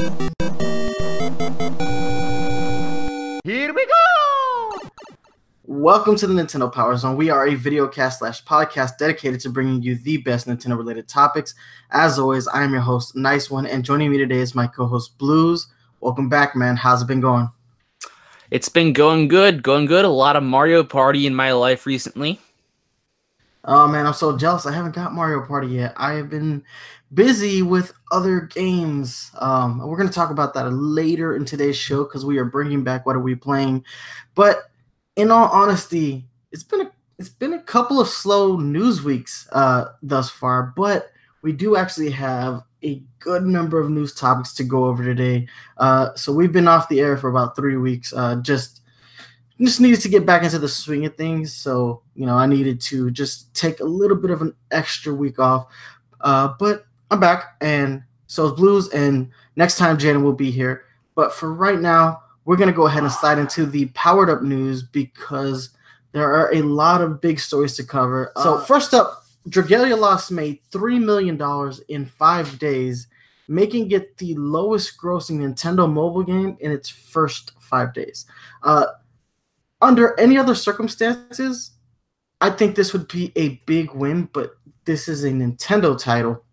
Here we go! Welcome to the Nintendo Power Zone. We are a videocast/podcast dedicated to bringing you the best Nintendo-related topics. As always, I am your host, Nice One, and joining me today is my co-host, Blues. Welcome back, man. How's it been going? It's been going good. A lot of Mario Party in my life recently. Oh, man, I'm so jealous. I haven't got Mario Party yet. I have been busy with other games. We're going to talk about that later in today's show because we are bringing back What Are We Playing. But in all honesty, it's been a couple of slow news weeks thus far, but we do actually have a good number of news topics to go over today. So we've been off the air for about 3 weeks. Just needed to get back into the swing of things. So, I needed to just take a little bit of an extra week off. But I'm back, and so is Blues, and next time Jaden will be here. But for right now, we're going to go ahead and slide into the powered up news because there are a lot of big stories to cover. So first up, Dragalia Lost made $3 million in 5 days, making it the lowest grossing Nintendo mobile game in its first 5 days. Under any other circumstances, I think this would be a big win, but this is a Nintendo title.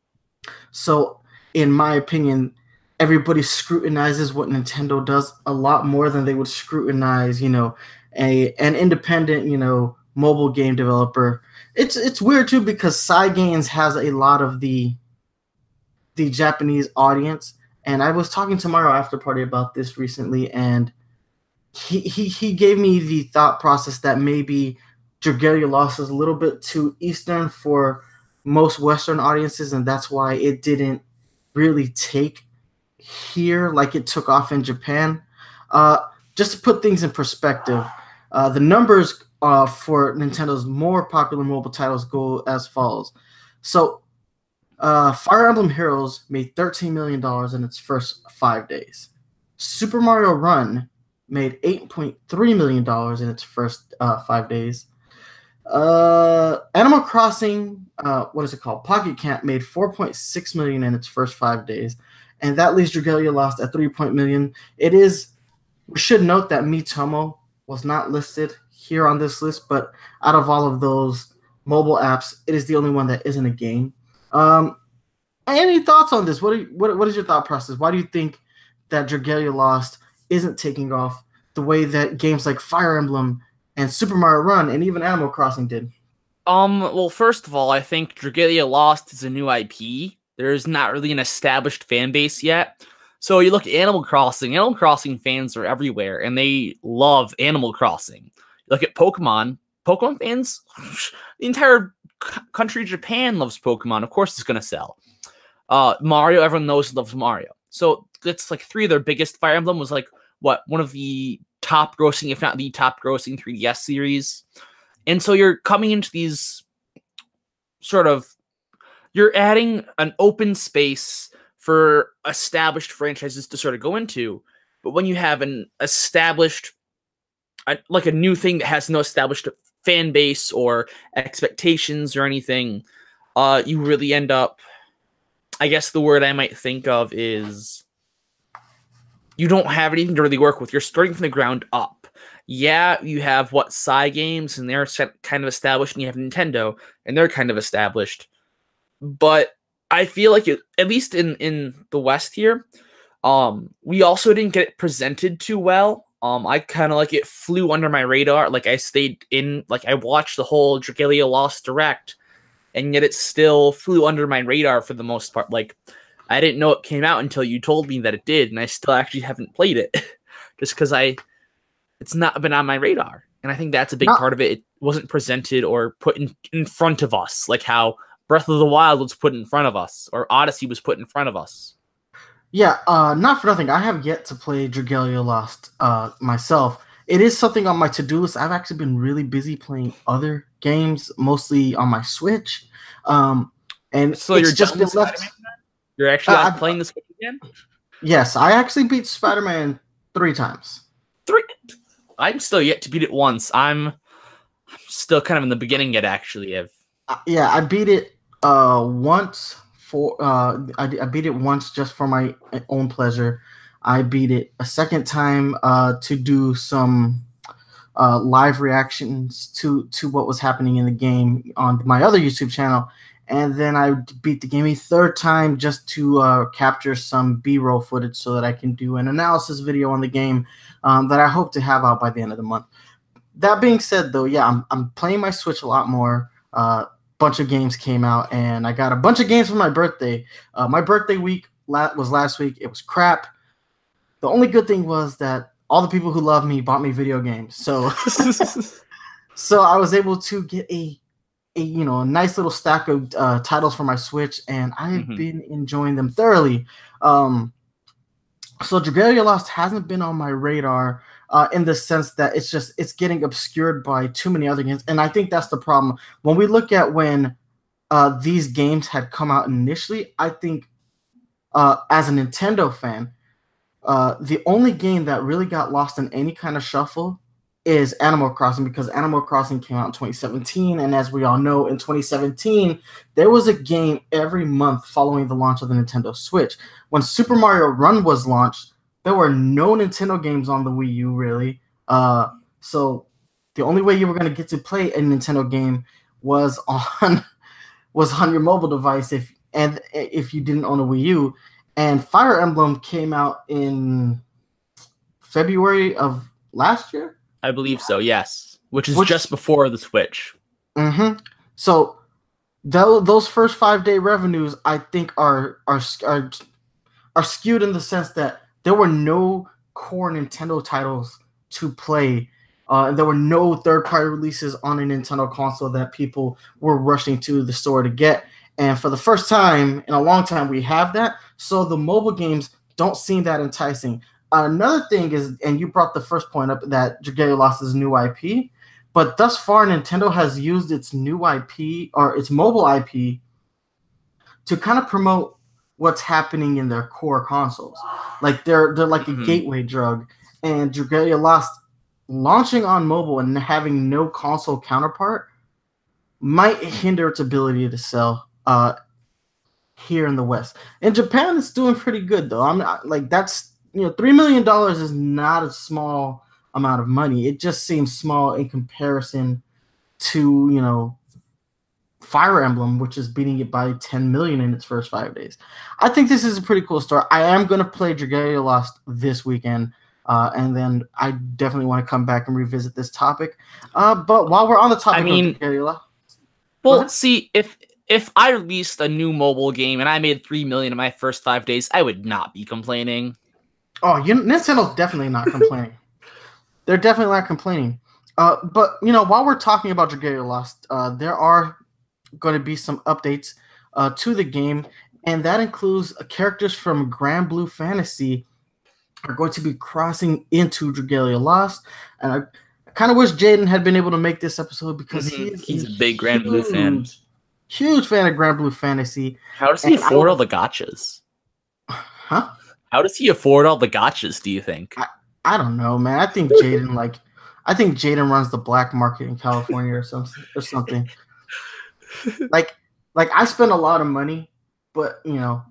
So, in my opinion, everybody scrutinizes what Nintendo does a lot more than they would scrutinize, an independent, mobile game developer. It's weird too because Cygames has a lot of the Japanese audience, and I was talking to Mario After Party about this recently, and he gave me the thought process that maybe Dragalia Lost is a little bit too Eastern for most Western audiences, and that's why it didn't really take here like it took off in Japan. Just to put things in perspective, the numbers for Nintendo's more popular mobile titles go as follows. So, Fire Emblem Heroes made $13 million in its first 5 days. Super Mario Run made $8.3 million in its first 5 days. Animal Crossing, Pocket Camp made $4.6 million in its first 5 days, and that leaves Dragalia Lost at $3 million. We should note that Miitomo was not listed here on this list, but out of all of those mobile apps, it is the only one that isn't a game. Any thoughts on this? What is your thought process? Why do you think that Dragalia Lost isn't taking off the way that games like Fire Emblem and Super Mario Run and even Animal Crossing did? Well, first of all, I think Dragalia Lost is a new IP. There's not really an established fan base yet. So you look at Animal Crossing fans are everywhere, and they love Animal Crossing. You look at Pokemon fans, the entire country of Japan loves Pokemon. Of course it's going to sell. Mario, everyone knows loves Mario. So it's like 3 of their biggest. Fire Emblem was like, one of the top grossing, if not the top grossing 3DS series. And so you're coming into these you're adding an open space for established franchises to sort of go into. But when you have an established, like a new thing that has no established fan base or expectations or anything, you really end up, I guess the word I might think of is, you don't have anything to really work with. You're starting from the ground up. Yeah, you have Cygames, and they're kind of established, and you have Nintendo, and they're kind of established. But I feel like, at least in the West here, we also didn't get it presented too well. I kind of like it flew under my radar. Like I watched the whole Dragalia Lost Direct, and yet it still flew under my radar for the most part. Like, I didn't know it came out until you told me that it did, and I still actually haven't played it just because it's not been on my radar. And I think that's a big part of it. It wasn't presented or put in front of us, like how Breath of the Wild was put in front of us, or Odyssey was put in front of us. Yeah, not for nothing. I have yet to play Dragalia Lost myself. It is something on my to-do list. I've actually been really busy playing other games, mostly on my Switch. And so you're just been left. You're actually playing this game again? Yes, I actually beat Spider-Man 3 times. 3? I'm still yet to beat it once. I'm still kind of in the beginning yet, actually. Yeah, I beat it once I beat it once just for my own pleasure. I beat it a second time to do some live reactions to what was happening in the game on my other YouTube channel, and then I beat the game a third time just to capture some B-roll footage so that I can do an analysis video on the game that I hope to have out by the end of the month. That being said, though, yeah, I'm playing my Switch a lot more. Bunch of games came out, and I got a bunch of games for my birthday. My birthday week was last week. It was crap. The only good thing was that all the people who love me bought me video games. So so I was able to get a nice little stack of titles for my Switch, and I've been enjoying them thoroughly. So Dragalia Lost hasn't been on my radar in the sense that it's getting obscured by too many other games, and I think that's the problem. When we look at when these games had come out initially, I think as a Nintendo fan, the only game that really got lost in any kind of shuffle is Animal Crossing, because Animal Crossing came out in 2017, and as we all know, in 2017, there was a game every month following the launch of the Nintendo Switch. When Super Mario Run was launched, there were no Nintendo games on the Wii U, really. So the only way you were going to get to play a Nintendo game was on your mobile device if you didn't own a Wii U. And Fire Emblem came out in February of last year? I believe so, yes. Which is just before the Switch. Mm-hmm. So those first 5-day revenues, I think, are skewed in the sense that there were no core Nintendo titles to play. And there were no third-party releases on a Nintendo console that people were rushing to the store to get. And for the first time in a long time, we have that. So the mobile games don't seem that enticing. Another thing is, and you brought the first point up, that Dragalia Lost is new IP. But thus far, Nintendo has used its new IP, or its mobile IP, to kind of promote what's happening in their core consoles. Like they're like a gateway drug. And Dragalia Lost launching on mobile and having no console counterpart might hinder its ability to sell here in the West. In Japan, it's doing pretty good though. I'm not, like, that's, $3 million is not a small amount of money. It just seems small in comparison to Fire Emblem, which is beating it by 10 million in its first 5 days. I think this is a pretty cool story. I am going to play Dragalia Lost this weekend, and then I definitely want to come back and revisit this topic. But while we're on the topic of Dragalia Lost, well, see, if I released a new mobile game and I made 3 million in my first 5 days, I would not be complaining. Oh, Nintendo's definitely not complaining. They're definitely not complaining. But while we're talking about Dragalia Lost, there are going to be some updates to the game, and that includes characters from Grand Blue Fantasy are going to be crossing into Dragalia Lost. And I kind of wish Jaden had been able to make this episode because he's a big Grand Blue fan. Huge fan of Grand Blue Fantasy. How does he afford all the gachas? Huh? How does he afford all the gachas, do you think? I don't know, man. I think Jaden runs the black market in California or something. Like I spend a lot of money, but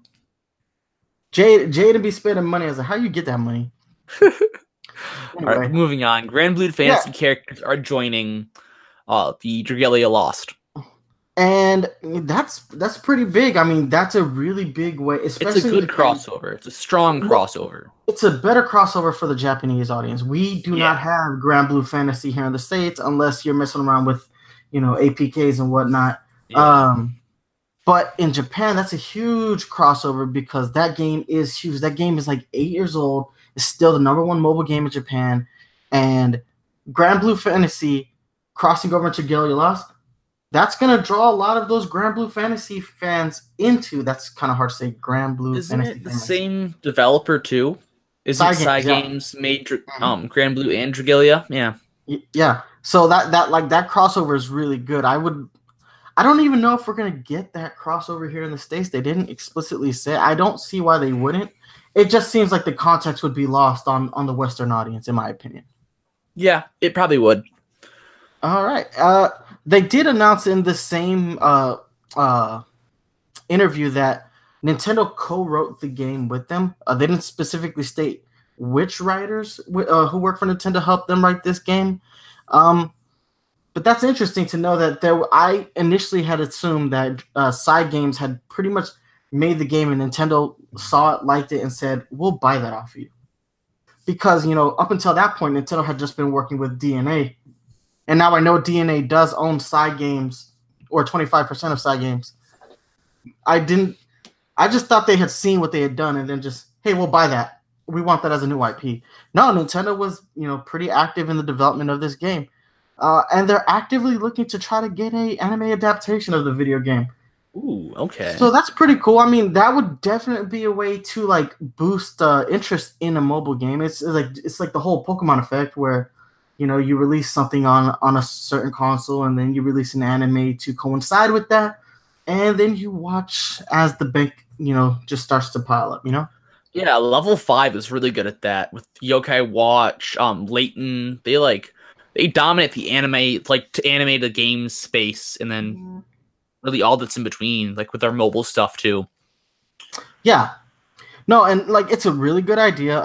Jaden be spending money. I was like, how you get that money? Anyway. All right, moving on. Grand Blue Fantasy characters are joining the Dragalia Lost. And that's pretty big. I mean, that's a really big way. Especially it's a good crossover. It's a strong crossover. It's a better crossover for the Japanese audience. We do not have Grand Blue Fantasy here in the States unless you're messing around with, APKs and whatnot. Yeah. But in Japan, that's a huge crossover because that game is huge. That game is like 8 years old. It's still the #1 mobile game in Japan. And Grand Blue Fantasy crossing over into Dragalia Lost, that's going to draw a lot of those Grand Blue Fantasy fans into. That's kind of hard to say. Grand Blue Isn't Fantasy it the fans. Same developer too? Is it Cygames made Grand Blue and Dragalia? Yeah. Yeah. So that crossover is really good. I don't even know if we're going to get that crossover here in the States. They didn't explicitly say. I don't see why they wouldn't. It just seems like the context would be lost on the Western audience, in my opinion. Yeah, it probably would. All right. They did announce in the same interview that Nintendo co-wrote the game with them. They didn't specifically state which writers who work for Nintendo helped them write this game. But that's interesting to know that I initially had assumed that Cygames had pretty much made the game, and Nintendo saw it, liked it, and said, "We'll buy that off you." Because up until that point, Nintendo had just been working with DNA, and now I know DNA does own Cygames, or 25% of Cygames. I just thought they had seen what they had done, and then just, hey, we'll buy that. We want that as a new IP. No, Nintendo was pretty active in the development of this game. And they're actively looking to try to get an anime adaptation of the video game. Ooh, okay. So that's pretty cool. I mean, that would definitely be a way to like boost interest in a mobile game. It's like the whole Pokemon effect, where you release something on a certain console, and then you release an anime to coincide with that, and then you watch as the bank just starts to pile up. Yeah, Level 5 is really good at that with Yokai Watch, Layton. They dominate the anime, like to animate the game space, and then really all that's in between, like with our mobile stuff too. Yeah, no, and like it's a really good idea.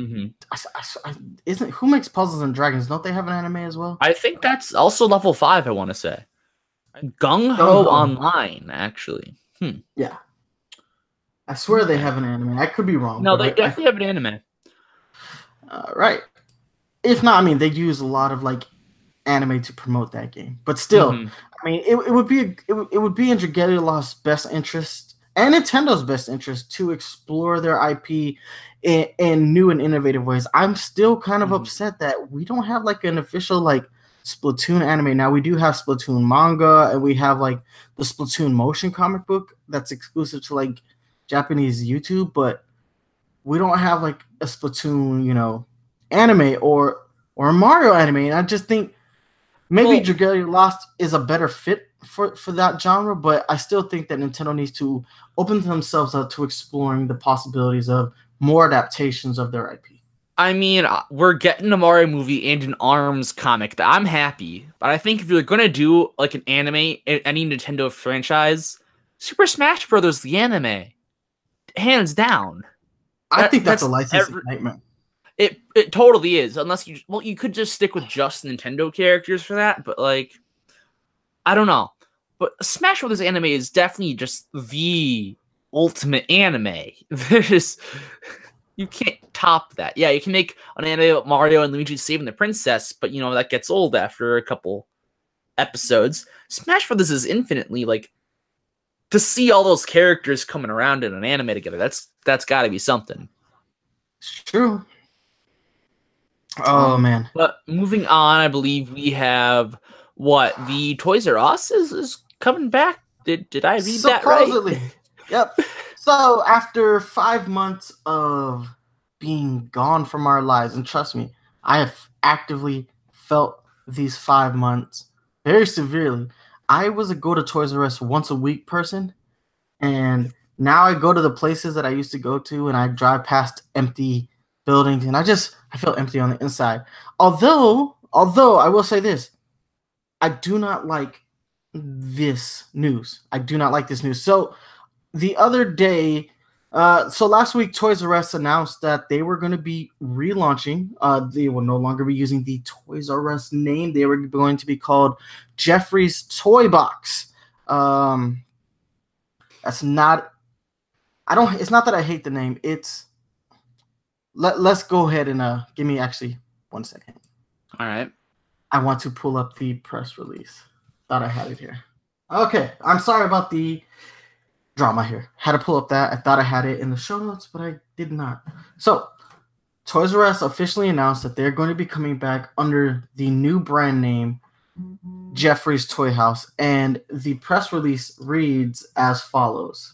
Who makes Puzzles and Dragons? Don't they have an anime as well? I think that's also Level 5. I want to say Gung Ho Online, actually. Yeah, I swear they have an anime. I could be wrong. No, they definitely have an anime. Right. If not, I mean, they use a lot of like anime to promote that game. But still, I mean, it would be in Dragalia Loft's best interest and Nintendo's best interest to explore their IP in new and innovative ways. I'm still kind of upset that we don't have like an official like Splatoon anime. Now we do have Splatoon manga, and we have like the Splatoon motion comic book that's exclusive to like Japanese YouTube, but we don't have like a Splatoon, anime or a Mario anime. And I just think maybe Dragalia Loft is a better fit for that genre, but I still think that Nintendo needs to open themselves up to exploring the possibilities of more adaptations of their IP. I mean, we're getting a Mario movie and an ARMS comic. That I'm happy, but I think if you're going to do like an anime, any Nintendo franchise, Super Smash Brothers, the anime, hands down. I think that's a licensing nightmare. It totally is, unless you could just stick with just Nintendo characters for that, but like, I don't know. But Smash Brothers anime is definitely just the ultimate anime. You can't top that. Yeah, you can make an anime about Mario and Luigi saving the princess, but that gets old after a couple episodes. Smash Brothers is infinitely like, to see all those characters coming around in an anime together. That's got to be something. It's true. Oh man! But moving on, I believe we have the Toys R Us is coming back. Did I read that right? Supposedly. Yep. So after 5 months of being gone from our lives, and trust me, I have actively felt these 5 months very severely. I was a go to Toys R Us once a week person, and now I go to the places that I used to go to, and I drive past empty buildings, and I feel empty on the inside. Although I will say this, I do not like this news. So the other day, last week, Toys R Us announced that they were going to be relaunching. They will no longer be using the Toys R Us name. They were going to be called Jeffrey's Toy Box. It's not that I hate the name. Let's go ahead and give me actually 1 second. All right. I want to pull up the press release. Thought I had it here. Okay, I'm sorry about the drama here. Had to pull up that. I thought I had it in the show notes, but I did not. So, Toys R Us officially announced that they're going to be coming back under the new brand name, Jeffrey's Toy House, and the press release reads as follows.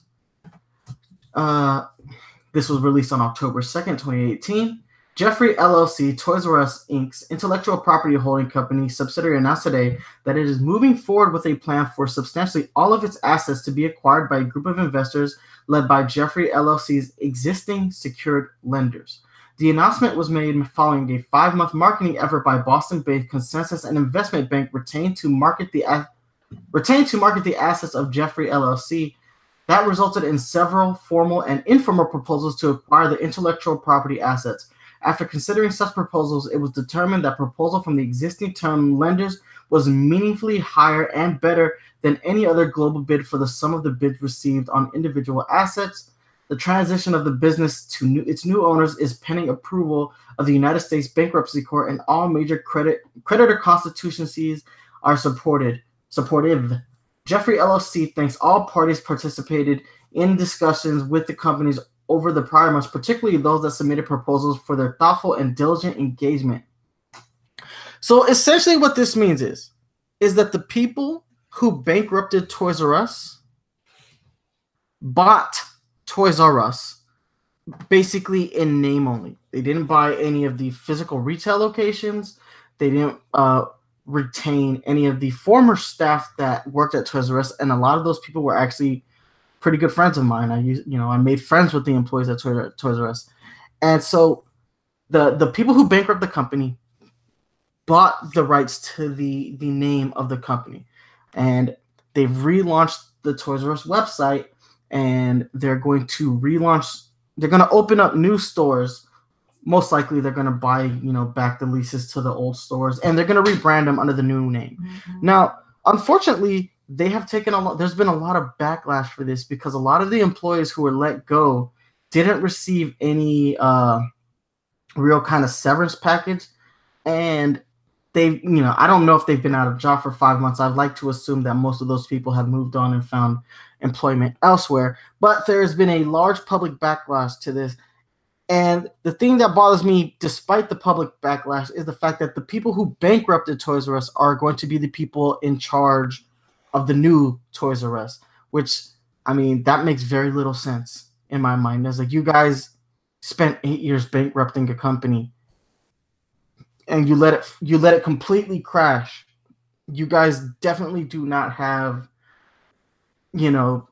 This was released on October 2nd, 2018. Jeffrey LLC, Toys R Us Inc.'s intellectual property holding company subsidiary announced today that it is moving forward with a plan for substantially all of its assets to be acquired by a group of investors led by Jeffrey LLC's existing secured lenders. The announcement was made following a 5-month marketing effort by Boston-based Consensus and Investment Bank retained to market the assets of Jeffrey LLC. That resulted in several formal and informal proposals to acquire the intellectual property assets. After considering such proposals, it was determined that proposal from the existing term lenders was meaningfully higher and better than any other global bid for the sum of the bids received on individual assets. The transition of the business to its new owners is pending approval of the United States Bankruptcy Court, and all major creditor constituencies are supportive. Jeffrey LLC thanks all parties participated in discussions with the companies over the prior months, particularly those that submitted proposals, for their thoughtful and diligent engagement. So essentially what this means is that the people who bankrupted Toys R Us bought Toys R Us basically in name only. They didn't buy any of the physical retail locations. They didn't retain any of the former staff that worked at Toys R Us, and a lot of those people were actually pretty good friends of mine. I made friends with the employees at Toys R Us, and so the people who bankrupt the company bought the rights to the name of the company, and they've relaunched the Toys R Us website, and they're going to relaunch. They're going to open up new stores. Most likely, they're going to buy, back the leases to the old stores, and they're going to rebrand them under the new name. Mm-hmm. Now, unfortunately, they have taken a lot. There's been a lot of backlash for this because a lot of the employees who were let go didn't receive any real kind of severance package, and I don't know if they've been out of job for 5 months. I'd like to assume that most of those people have moved on and found employment elsewhere, but there's been a large public backlash to this. And the thing that bothers me, despite the public backlash, is the fact that the people who bankrupted Toys R Us are going to be the people in charge of the new Toys R Us, which, that makes very little sense in my mind. It's like, you guys spent 8 years bankrupting a company, and you let it completely crash. You guys definitely do not have, you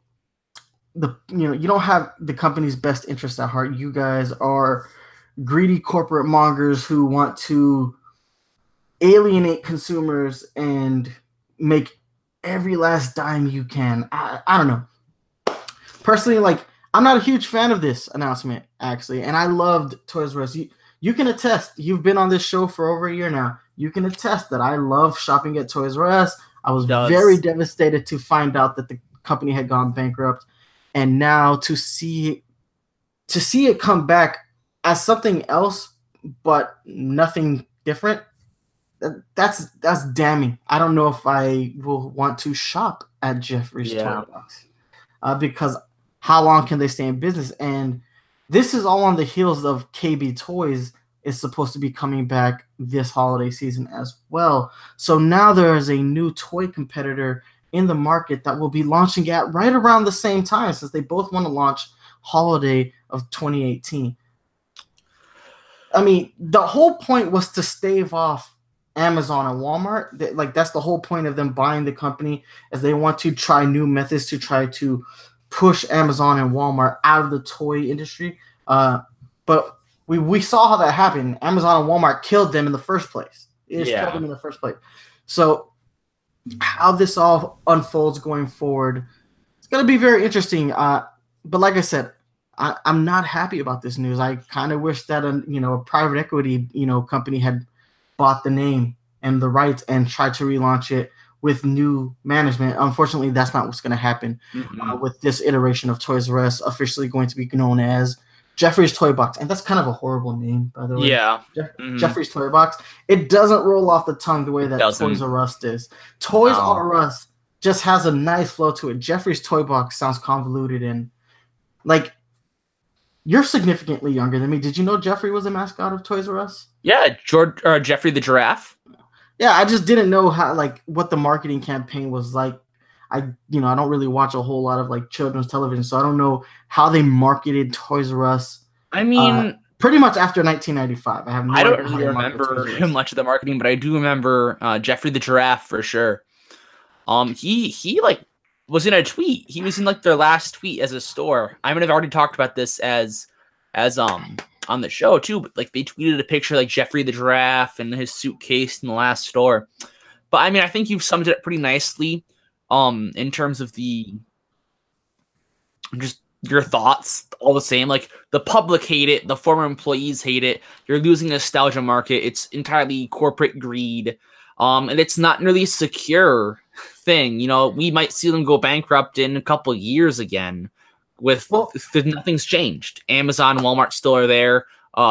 don't have the company's best interest at heart. You guys are greedy corporate mongers who want to alienate consumers and make every last dime you can. I don't know. Personally, I'm not a huge fan of this announcement, actually, and I loved Toys R Us. You can attest. You've been on this show for over a year now. You can attest that I love shopping at Toys R Us. I was very devastated to find out that the company had gone bankrupt. And now to see it come back as something else, but nothing different, that's damning. I don't know if I will want to shop at Jeffrey's Toy Box because how long can they stay in business? And this is all on the heels of KB Toys is supposed to be coming back this holiday season as well. So now there is a new toy competitor in the market that will be launching at right around the same time, since they both want to launch holiday of 2018. The whole point was to stave off Amazon and Walmart. That's the whole point of them buying the company, as they want to try new methods to try to push Amazon and Walmart out of the toy industry. But we saw how that happened. Amazon and Walmart killed them in the first place. Killed them in the first place. So how this all unfolds going forward, it's going to be very interesting. But like I said, I'm not happy about this news. I kind of wish that a private equity company had bought the name and the rights and tried to relaunch it with new management. Unfortunately, that's not what's going to happen with this iteration of Toys R Us, officially going to be known as Jeffrey's Toy Box. And that's kind of a horrible name, by the way. Yeah. Jeffrey's Toy Box. It doesn't roll off the tongue the way that Toys R Us does. Toys R Us just has a nice flow to it. Jeffrey's Toy Box sounds convoluted, and you're significantly younger than me. Did you know Jeffrey was a mascot of Toys R Us? Yeah, Jeffrey the Giraffe. Yeah, I just didn't know how what the marketing campaign was like. I don't really watch a whole lot of children's television, so I don't know how they marketed Toys R Us. Pretty much after 1995. I don't really remember much of the marketing, but I do remember Jeffrey the Giraffe for sure. He was in a tweet. He was in their last tweet as a store. I mean, I've already talked about this as on the show too, but they tweeted a picture Jeffrey the Giraffe and his suitcase in the last store. But I think you've summed it up pretty nicely. In terms of the just your thoughts all the same. Like the public hate it, the former employees hate it. You're losing the nostalgia market. It's entirely corporate greed, and it's not really a secure thing. You know, we might see them go bankrupt in a couple years again. Nothing's changed. Amazon, Walmart still are there.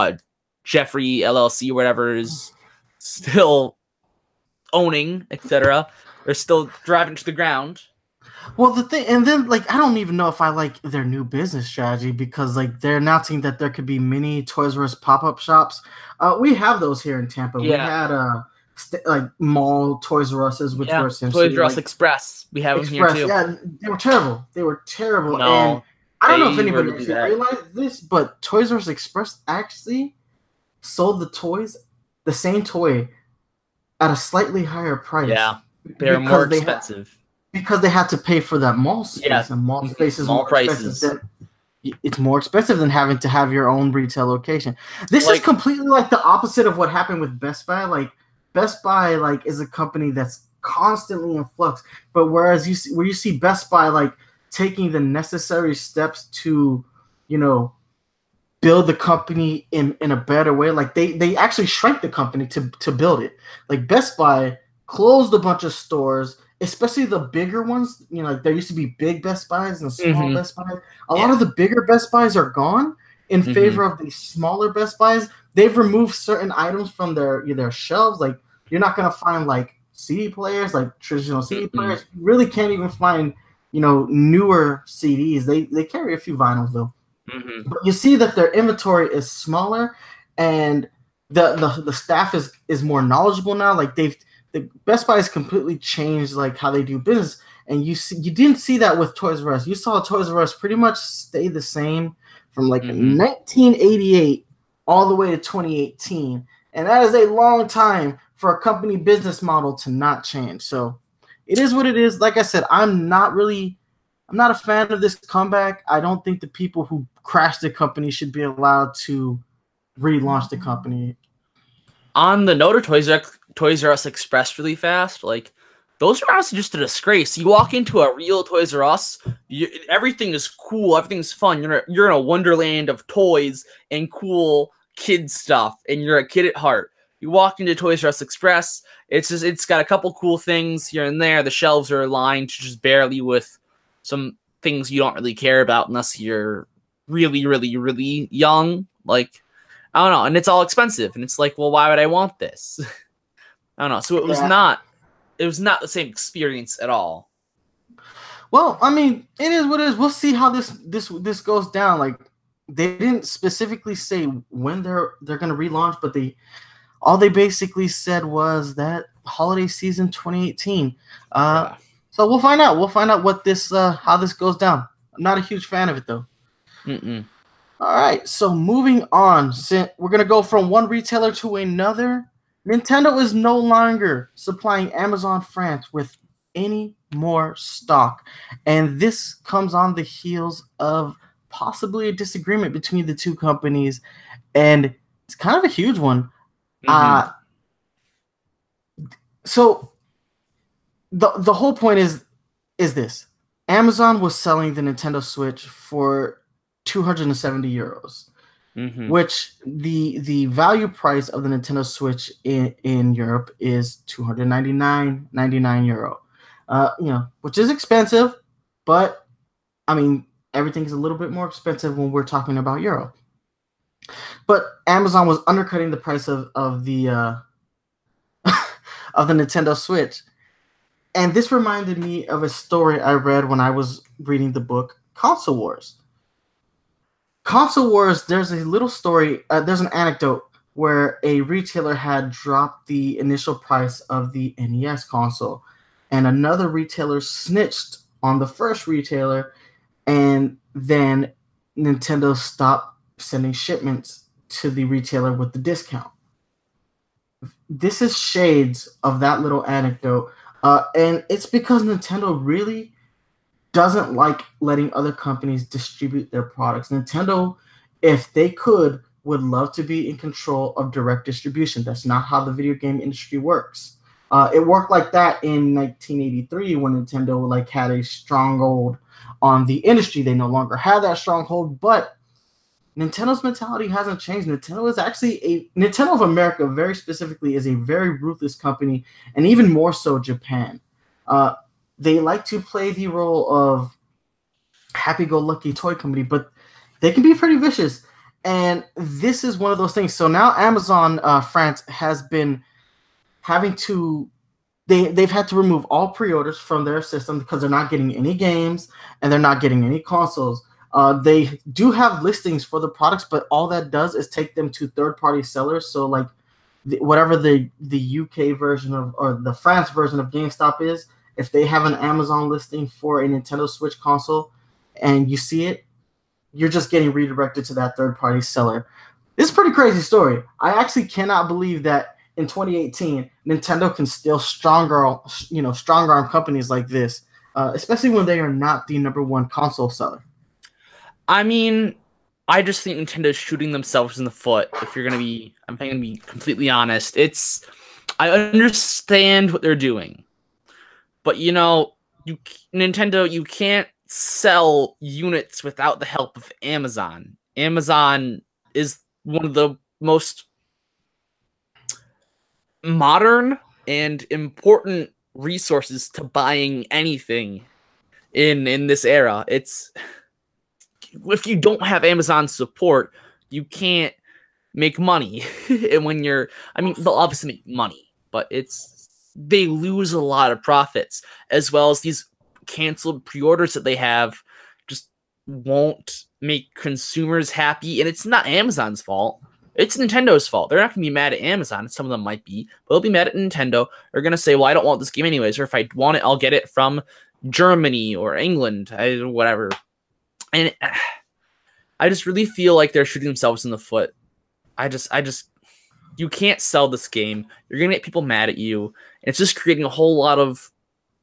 Jeffrey LLC, whatever, is still owning, etc. They're still driving to the ground. Well, the thing, and then like I don't even know if I like their new business strategy because like they're announcing that there could be mini Toys R Us pop-up shops. We have those here in Tampa. Yeah. We had like mall Toys R Us's, which were essentially Toys R Us like, Express. We have them here too. Yeah, they were terrible. They were terrible. No, and I don't know if anybody really actually realized this, but Toys R Us Express actually sold the same toy, at a slightly higher price. Yeah, they're more expensive. Because they had to pay for that mall space, and mall space is more prices. It's more expensive than having to have your own retail location. This is completely like the opposite of what happened with Best Buy. Like Best Buy, like is a company that's constantly in flux, but whereas you see Best Buy like taking the necessary steps to, you know, build the company in a better way. Like they actually shrank the company to build it. Like Best Buy closed a bunch of stores, especially the bigger ones. You know, like there used to be big Best Buys and small Best Buys. A lot of the bigger Best Buys are gone in favor of the smaller Best Buys. They've removed certain items from their shelves. Like you're not gonna find like CD players, like traditional CD players. You really can't even find, you know, newer CDs. They carry a few vinyls though. But you see that their inventory is smaller, and the staff is more knowledgeable now. Like the Best Buy has completely changed like how they do business, and you didn't see that with Toys R Us. You saw Toys R Us pretty much stay the same from like 1988 all the way to 2018, and that is a long time for a company business model to not change. So it is what it is. Like I said, I'm not a fan of this comeback. I don't think the people who crashed the company should be allowed to relaunch the company. On the note of Toys R Us Express really fast, like those are honestly just a disgrace. You walk into a real Toys R Us, everything is cool, everything's fun. You're in a wonderland of toys and cool kid stuff, and you're a kid at heart. You walk into Toys R Us Express, it's got a couple cool things here and there. The shelves are lined just barely with some things you don't really care about unless you're really, really, really young. Like, I don't know. And it's all expensive. And it's like, well, why would I want this? I don't know. So it was not the same experience at all. Well, I mean, it is what it is. We'll see how this goes down. Like, they didn't specifically say when they're going to relaunch, but all they basically said was that holiday season 2018. So we'll find out. We'll find out what how this goes down. I'm not a huge fan of it though. All right. So moving on, we're gonna go from one retailer to another. Nintendo is no longer supplying Amazon France with any more stock, and this comes on the heels of possibly a disagreement between the two companies, and it's kind of a huge one. So the whole point is this: Amazon was selling the Nintendo Switch for 270 euros, which the value price of the Nintendo Switch in Europe is 299.99 euro. You know, which is expensive, but I mean everything's a little bit more expensive when we're talking about euro. But Amazon was undercutting the price of the of the Nintendo Switch. And this reminded me of a story I read when I was reading the book Console Wars. Console Wars, there's a little story, there's an anecdote where a retailer had dropped the initial price of the NES console, and another retailer snitched on the first retailer, and then Nintendo stopped sending shipments to the retailer with the discount. This is shades of that little anecdote. And it's because Nintendo really doesn't like letting other companies distribute their products. Nintendo, if they could, would love to be in control of direct distribution. That's not how the video game industry works. It worked like that in 1983 when Nintendo like had a stronghold on the industry. They no longer have that stronghold, but Nintendo's mentality hasn't changed. Nintendo of America, very specifically, is a very ruthless company, and even more so Japan. They like to play the role of happy-go-lucky toy company, but they can be pretty vicious. And this is one of those things. So now Amazon France has been having to they've had to remove all pre-orders from their system because they're not getting any games and they're not getting any consoles. They do have listings for the products, but all that does is take them to third-party sellers. So like whatever the UK version of or the France version of GameStop is, if they have an Amazon listing for a Nintendo Switch console and you see it, you're just getting redirected to that third-party seller. This is a pretty crazy story. I actually cannot believe that in 2018, Nintendo can still strong arm companies like this, especially when they are not the number one console seller. I mean, I just think Nintendo's shooting themselves in the foot. If you're gonna be, I'm gonna be completely honest. I understand what they're doing, but Nintendo, you can't sell units without the help of Amazon. Amazon is one of the most modern and important resources to buying anything in this era. If you don't have Amazon support, you can't make money. And they'll obviously make money, but they lose a lot of profits, as well as these canceled pre-orders that they have just won't make consumers happy. And it's not Amazon's fault. It's Nintendo's fault. They're not going to be mad at Amazon. Some of them might be, but they'll be mad at Nintendo. They're going to say, well, I don't want this game anyways. Or if I want it, I'll get it from Germany or England, whatever. And I just really feel like they're shooting themselves in the foot. You can't sell this game. You're going to get people mad at you. And it's just creating a whole lot of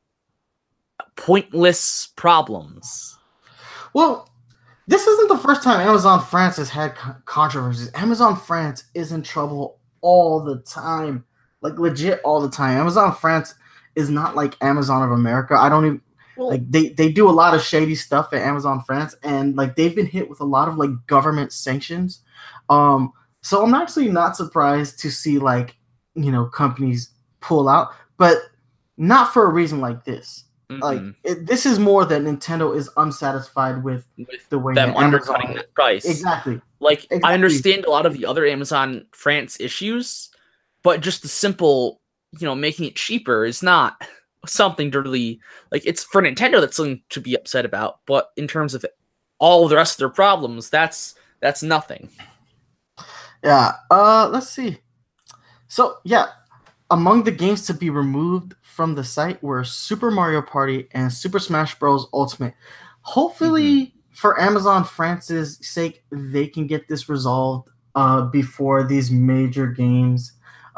pointless problems. Well, this isn't the first time Amazon France has had controversies. Amazon France is in trouble all the time. Like, legit all the time. Amazon France is not like Amazon of America. They do a lot of shady stuff at Amazon France, and like they've been hit with a lot of like government sanctions. So I'm actually not surprised to see companies pull out, but not for a reason like this. Mm-hmm. This is more that Nintendo is unsatisfied with the way them undercutting the price. Exactly. I understand a lot of the other Amazon France issues, but just the simple, making it cheaper is not something to really it's for Nintendo that's something to be upset about. But in terms of all the rest of their problems, that's nothing. Yeah. Let's see. So yeah, among the games to be removed from the site were Super Mario Party and Super Smash Bros. Ultimate. Hopefully, for Amazon France's sake, they can get this resolved before these major games,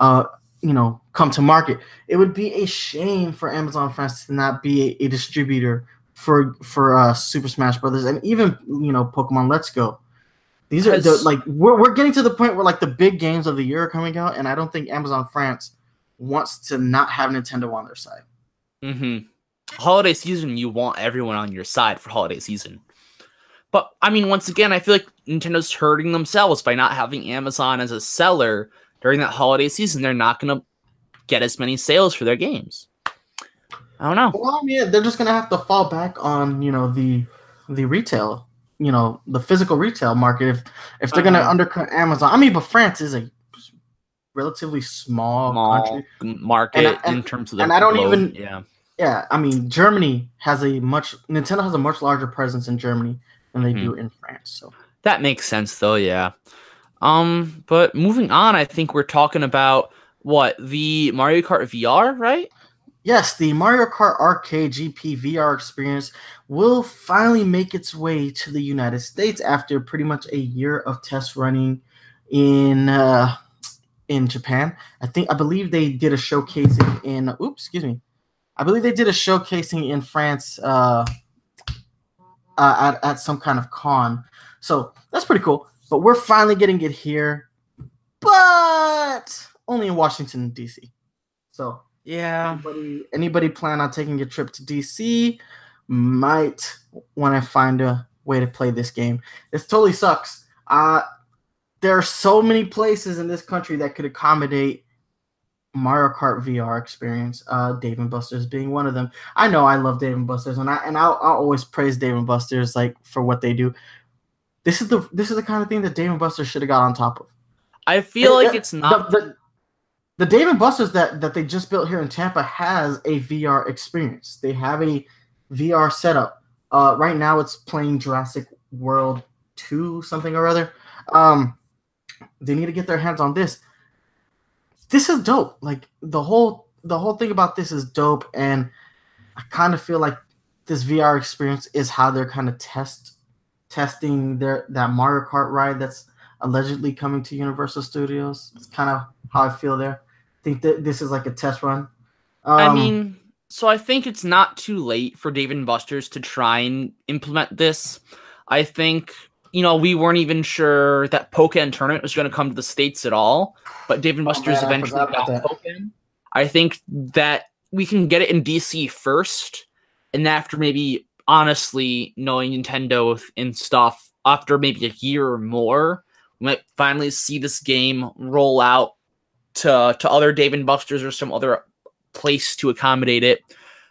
come to market. It would be a shame for Amazon France to not be a distributor for Super Smash Brothers and even Pokemon Let's Go. These are we're getting to the point where the big games of the year are coming out, and I don't think Amazon France wants to not have Nintendo on their side. Holiday season, you want everyone on your side for holiday season. But I mean, once again, I feel like Nintendo's hurting themselves by not having Amazon as a seller during that holiday season. They're not going to get as many sales for their games. I don't know. Well, I mean, they're just going to have to fall back on, the retail, the physical retail market if they're going to undercut Amazon. I mean, but France is a relatively small country market in terms of their and I don't globe. Yeah, I mean, Nintendo has a much larger presence in Germany than they do in France. So that makes sense, though. Yeah. But moving on, I think we're talking about the Mario Kart VR, right? Yes, the Mario Kart Arcade GP VR experience will finally make its way to the United States after pretty much a year of test running in Japan. I believe they did a showcasing in. I believe they did a showcasing in France at some kind of con. So that's pretty cool. But we're finally getting it here, but only in Washington, D.C. So yeah, anybody plan on taking a trip to D.C. might want to find a way to play this game. This totally sucks. There are so many places in this country that could accommodate Mario Kart VR experience. Dave and Buster's being one of them. I know I love Dave and Buster's, and I'll always praise Dave and Buster's like for what they do. This is the kind of thing that Dave and Buster's should have got on top of. I feel like it's not the Dave and Buster's that they just built here in Tampa has a VR experience. They have a VR setup. Right now it's playing Jurassic World 2 something or other. They need to get their hands on this. This is dope. Like the whole thing about this is dope, and I kind of feel like this VR experience is how they're kind of testing that Mario Kart ride that's allegedly coming to Universal Studios. It's kind of how I feel there. I think that this is like a test run. I mean, so I think it's not too late for Dave and Buster's to try and implement this. I think, we weren't even sure that Pokken Tournament was going to come to the States at all, but Dave and Buster's eventually got Pokken. I think that we can get it in DC first, and after maybe, honestly, knowing Nintendo and stuff, after maybe a year or more, we might finally see this game roll out to other Dave and Buster's or some other place to accommodate it.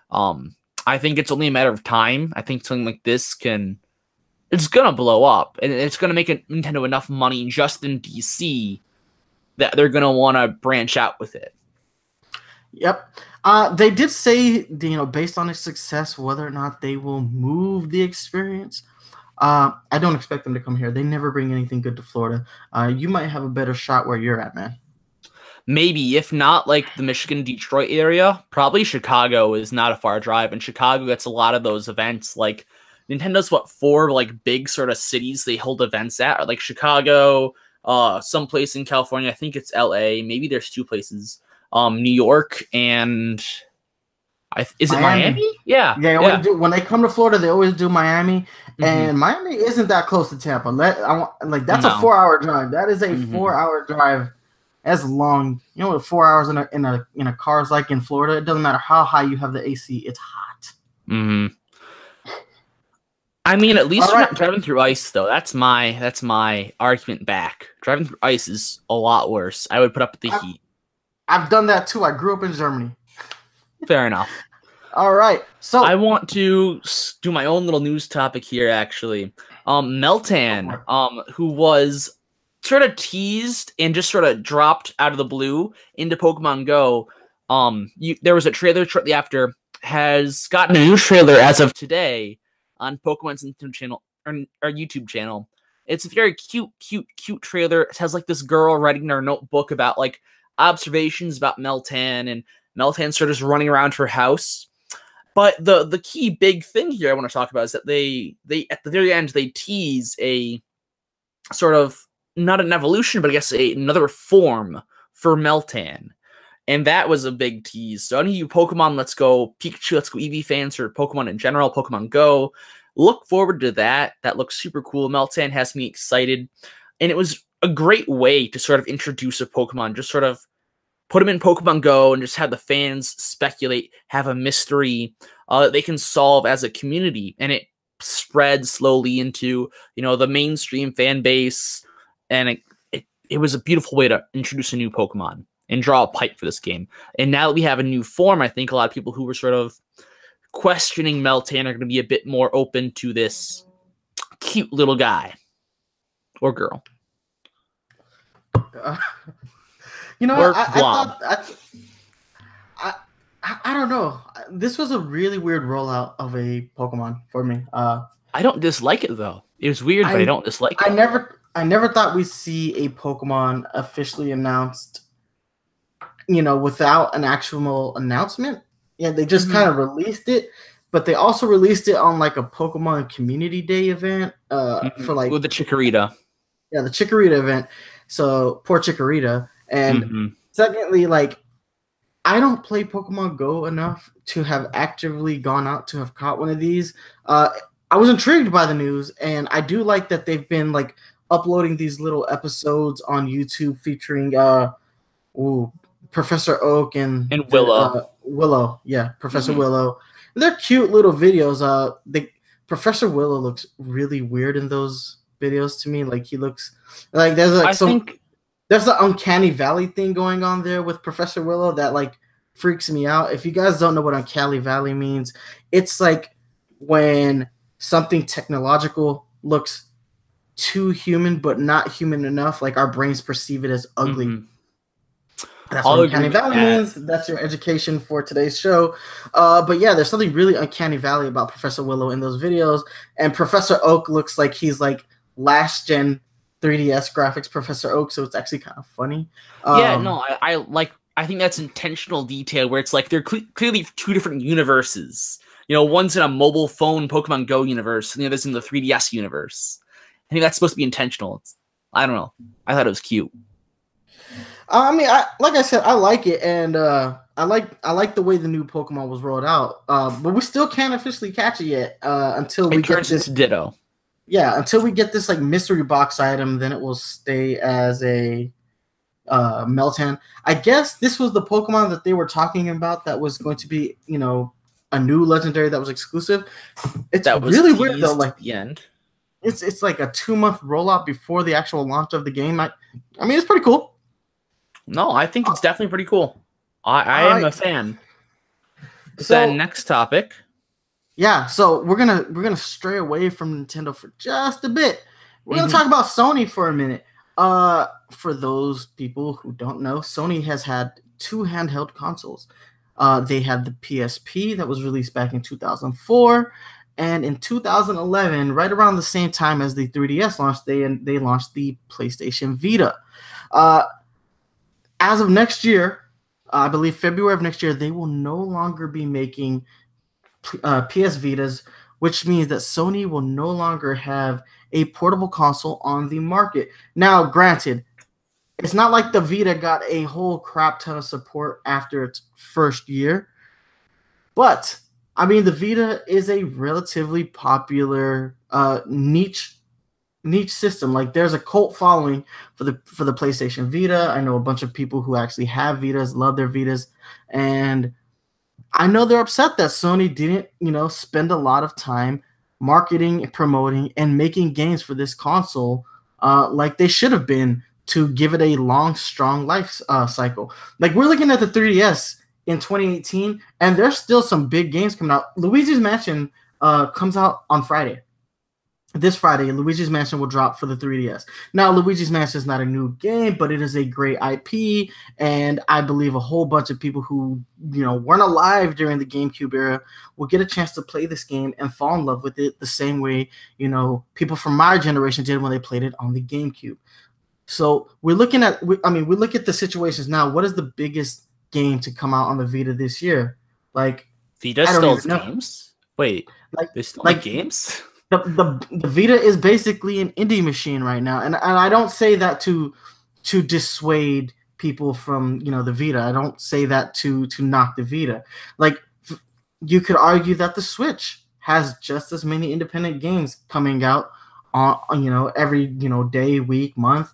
I think it's only a matter of time. I think something like this it's gonna blow up, and it's gonna make Nintendo enough money just in DC that they're gonna want to branch out with it. Yep. They did say, based on its success, whether or not they will move the experience. I don't expect them to come here. They never bring anything good to Florida. You might have a better shot where you're at, man. Maybe, if not like the Michigan, Detroit area, probably Chicago is not a far drive. And Chicago gets a lot of those events. Like Nintendo's 4 like big sort of cities they hold events at, like Chicago, someplace in California. I think it's LA. Maybe there's 2 places. New York and is it Miami? Yeah. Yeah. When they come to Florida, they always do Miami, and Miami isn't that close to Tampa. That's a 4-hour drive. That is a 4-hour drive. That's long. 4 hours in a car is like in Florida. It doesn't matter how high you have the AC. It's hot. Mm-hmm. I mean, at least you're not driving through ice, though. That's my argument back. Driving through ice is a lot worse. I would put up with the heat. I've done that too. I grew up in Germany. Fair enough. All right. So I want to do my own little news topic here, actually. Meltan, who was sort of teased and just sort of dropped out of the blue into Pokemon Go. There was a trailer shortly after, has gotten a new trailer as of today on Pokemon's Nintendo channel or YouTube channel. It's a very cute trailer. It has like this girl writing her notebook about like observations about Meltan, and Meltan sort of just running around her house. But the key big thing here I want to talk about is that they at the very end they tease a sort of not an evolution, but I guess another form for Meltan. And that was a big tease. So any of you Pokemon Let's Go Pikachu, Let's Go Eevee fans, or Pokemon in general, Pokemon Go, look forward to that. That looks super cool. Meltan has me excited. And it was a great way to sort of introduce a Pokemon, just sort of put them in Pokemon Go and just have the fans speculate, have a mystery that they can solve as a community. And it spread slowly into, the mainstream fan base. And it was a beautiful way to introduce a new Pokemon and draw a pipe for this game. And now that we have a new form, I think a lot of people who were sort of questioning Meltan are going to be a bit more open to this cute little guy or girl. I don't know. This was a really weird rollout of a Pokemon for me. I don't dislike it though. It was weird, but I don't dislike it. I never thought we'd see a Pokemon officially announced, without an actual announcement. Yeah, they just kind of released it, but they also released it on like a Pokemon Community Day event for like with the Chikorita. Yeah, the Chikorita event. So poor Chikorita. And secondly, like I don't play Pokemon Go enough to have actively gone out to have caught one of these. I was intrigued by the news, and I do like that they've been like uploading these little episodes on YouTube featuring Professor Oak and Willow. Willow, yeah, Professor Willow, They're cute little videos. Professor Willow looks really weird in those videos to me. Like he looks like there's an uncanny valley thing going on there with Professor Willow that like freaks me out. If you guys don't know what uncanny valley means, it's like when something technological looks too human but not human enough. Like our brains perceive it as ugly. Mm-hmm. That's what uncanny valley means. That's your education for today's show. But yeah, there's something really uncanny valley about Professor Willow in those videos. And Professor Oak looks like he's like last gen 3DS graphics Professor Oak, so it's actually kind of funny. I think that's intentional detail where it's like they're clearly two different universes. You know, one's in a mobile phone Pokemon Go universe, and the other's in the 3DS universe. I think that's supposed to be intentional. I don't know. I thought it was cute. I mean, like I said, I like it, and I like the way the new Pokemon was rolled out. But we still can't officially catch it yet until we get this Ditto. Yeah, until we get this like mystery box item, then it will stay as a Meltan. I guess this was the Pokemon that they were talking about that was going to be, you know, a new legendary that was exclusive. It's really weird though. Like the end. It's like a 2-month rollout before the actual launch of the game. I mean, it's pretty cool. No, I think it's definitely pretty cool. I am a fan. Then next topic. Yeah, so we're gonna stray away from Nintendo for just a bit. We're gonna talk about Sony for a minute. For those people who don't know, Sony has had 2 handheld consoles. They had the PSP that was released back in 2004, and in 2011, right around the same time as the 3DS launched, they launched the PlayStation Vita. As of next year, I believe February of next year, they will no longer be making PS Vitas, which means that Sony will no longer have a portable console on the market. Now, granted, it's not like the Vita got a whole crap ton of support after its first year, but I mean, the Vita is a relatively popular niche system. Like, there's a cult following for the PlayStation Vita. I know a bunch of people who actually have Vitas, love their Vitas, and I know they're upset that Sony didn't, spend a lot of time marketing, promoting, and making games for this console like they should have been to give it a long, strong life cycle. Like, we're looking at the 3DS in 2018, and there's still some big games coming out. Luigi's Mansion comes out on Friday. This Friday, Luigi's Mansion will drop for the 3DS. Now, Luigi's Mansion is not a new game, but it is a great IP, and I believe a whole bunch of people who, weren't alive during the GameCube era will get a chance to play this game and fall in love with it the same way, people from my generation did when they played it on the GameCube. So we look at the situations now. What is the biggest game to come out on the Vita this year? Like, Vita still has games? Wait, they still like games? The Vita is basically an indie machine right now, and I don't say that to dissuade people from the Vita. I don't say that to knock the Vita. Like, you could argue that the Switch has just as many independent games coming out on every day, week, month.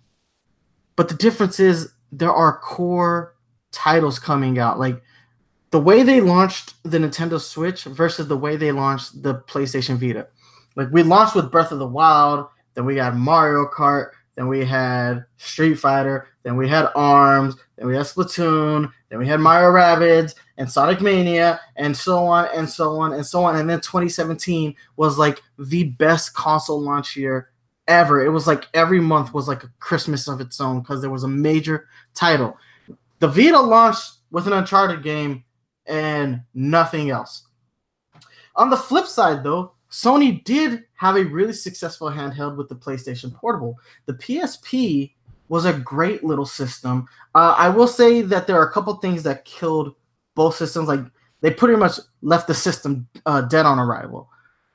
But the difference is there are core titles coming out. Like, the way they launched the Nintendo Switch versus the way they launched the PlayStation Vita. Like, we launched with Breath of the Wild, then we got Mario Kart, then we had Street Fighter, then we had ARMS, then we had Splatoon, then we had Mario Rabbids and Sonic Mania, and so on and so on and so on. And then 2017 was like the best console launch year ever. It was like every month was like a Christmas of its own because there was a major title. The Vita launched with an Uncharted game and nothing else. On the flip side, though, Sony did have a really successful handheld with the PlayStation Portable. The PSP was a great little system. I will say that there are a couple things that killed both systems. Like, they pretty much left the system dead on arrival.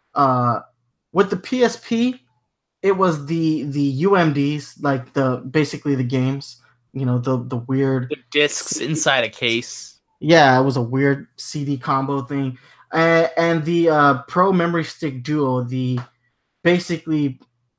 With the PSP, it was the UMDs, like basically the games. The weird discs inside a case. Yeah, it was a weird CD combo thing. And the Pro Memory Stick Duo, it's an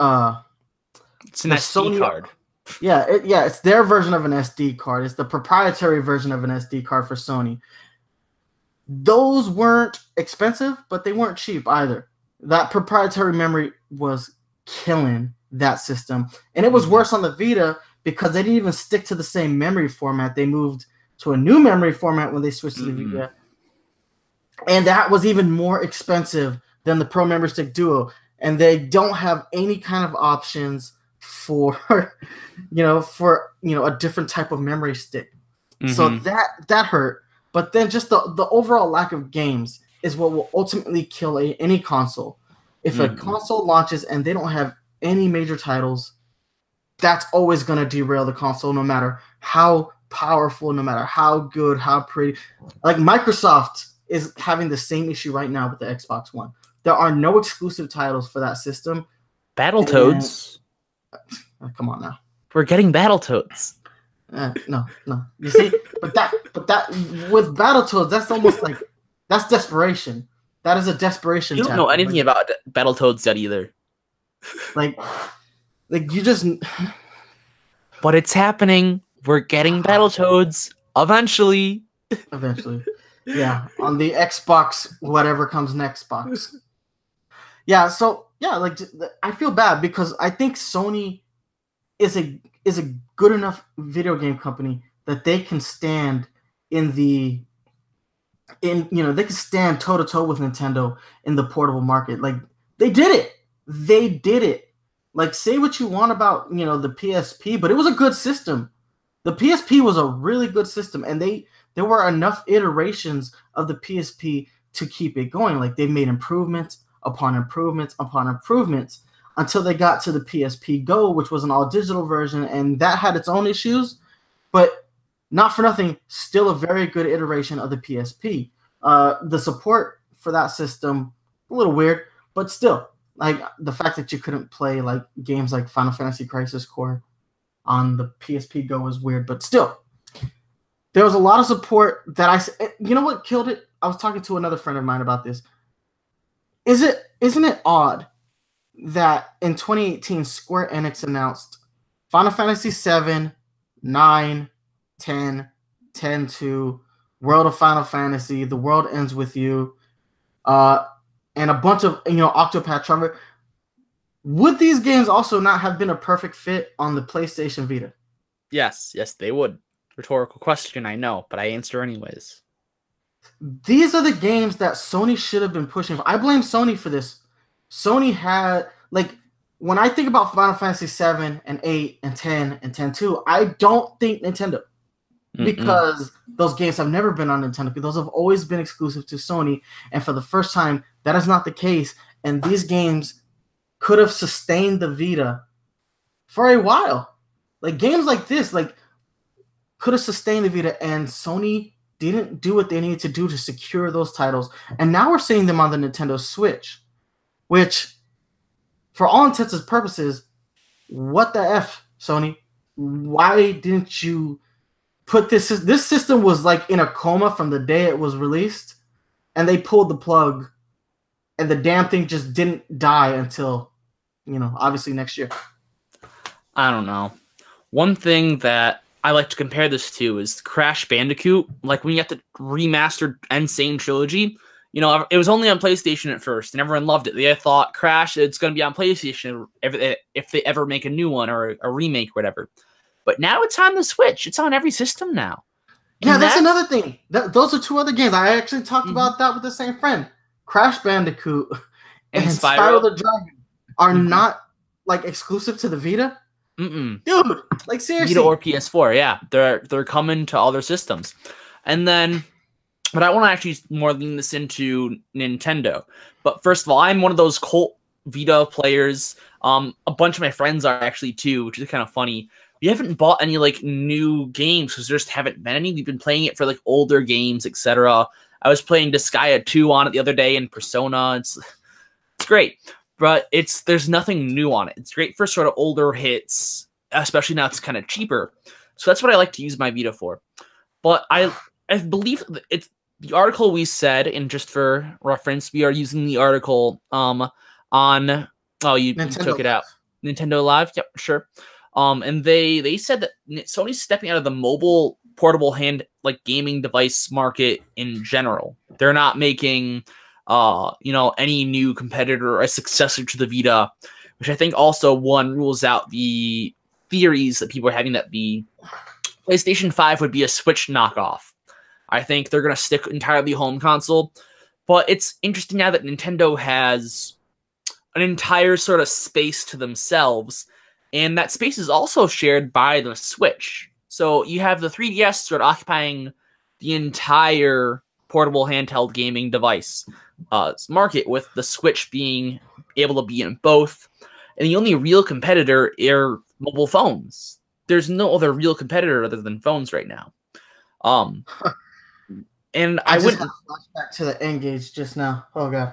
SD card. Yeah, it's their version of an SD card. It's the proprietary version of an SD card for Sony. those weren't expensive, but they weren't cheap either. That proprietary memory was killing that system. And it was worse on the Vita because they didn't even stick to the same memory format. They moved to a new memory format when they switched to the Vita. And that was even more expensive than the Pro Memory Stick Duo. And they don't have any kind of options for, a different type of memory stick. So that hurt. But then just the overall lack of games is what will ultimately kill any console. If a console launches and they don't have any major titles, that's always going to derail the console, no matter how powerful, no matter how good, how pretty. Like Microsoft is having the same issue right now with the Xbox One. There are no exclusive titles for that system. Battletoads. Come on now. We're getting Battletoads. No. You see, but that with Battletoads, that's almost like that's desperation. That is a desperation. You don't know anything about Battletoads yet either. Like you just. But it's happening. We're getting Battletoads eventually. Eventually, yeah. On the Xbox, whatever comes next box. Yeah. So yeah, like I feel bad because I think Sony is a good enough video game company that they can stand they can stand toe to toe with Nintendo in the portable market. Like they did it. Like say what you want about, the PSP, but it was a good system. The PSP was a really good system, and there were enough iterations of the PSP to keep it going. Like they've made improvements upon improvements upon improvements until they got to the PSP Go, which was an all-digital version, and that had its own issues, but not for nothing, still a very good iteration of the PSP. The support for that system, a little weird, but still, like the fact that you couldn't play like games like Final Fantasy Crisis Core on the PSP Go was weird, but still, there was a lot of support that you know what killed it? I was talking to another friend of mine about this. Isn't it odd that in 2018, Square Enix announced Final Fantasy 7, 9, 10, 10-2, World of Final Fantasy, The World Ends With You, and a bunch of, Octopath Traveler. Would these games also not have been a perfect fit on the PlayStation Vita? Yes, they would. Rhetorical question, I know, but I answer anyways. These are the games that Sony should have been pushing for. I blame Sony for this. Sony had, when I think about Final Fantasy 7 and 8 and 10 and 10-2, I don't think Nintendo. Because those games have never been on Nintendo. Because those have always been exclusive to Sony. And for the first time, that is not the case. And these games could have sustained the Vita for a while. Like, games like this, could have sustained the Vita. And Sony didn't do what they needed to do to secure those titles. And now we're seeing them on the Nintendo Switch. Which, for all intents and purposes, what the F, Sony? Why didn't you put this system was in a coma from the day it was released, and they pulled the plug, and the damn thing just didn't die until, obviously next year. I don't know. One thing that I like to compare this to is Crash Bandicoot. Like when you got the remastered Insane Trilogy, it was only on PlayStation at first, and everyone loved it. They thought Crash, it's going to be on PlayStation if they ever make a new one or a remake or whatever. But now it's on the Switch. It's on every system now. Yeah, that's another thing. Those are two other games. I actually talked about that with the same friend. Crash Bandicoot and Spyro the Dragon are not exclusive to the Vita. Dude, seriously. Vita or PS4, yeah. They're coming to all their systems. And then, but I want to actually more lean this into Nintendo. But first of all, I'm one of those cult Vita players. A bunch of my friends are actually too, which is kind of funny. We haven't bought any new games because there just haven't been any. We've been playing it for older games, etc. I was playing Disgaea 2 on it the other day in Persona. It's great, but there's nothing new on it. It's great for sort of older hits, especially now it's kind of cheaper. So that's what I like to use my Vita for. But I believe it's the article we said, and just for reference, we are using the article on you took it out. Nintendo Live, yep, sure. And they said that Sony's stepping out of the mobile portable gaming device market in general. They're not making any new competitor or a successor to the Vita, which I think also rules out the theories that people are having that the PlayStation 5 would be a Switch knockoff. I think they're going to stick entirely home console, but it's interesting now that Nintendo has an entire sort of space to themselves, and that space is also shared by the Switch. So you have the 3DS sort of occupying the entire portable handheld gaming device market, with the Switch being able to be in both. And the only real competitor are mobile phones. There's no other real competitor other than phones right now. And I wouldn't have a flashback to the N-Gage just now. Oh god.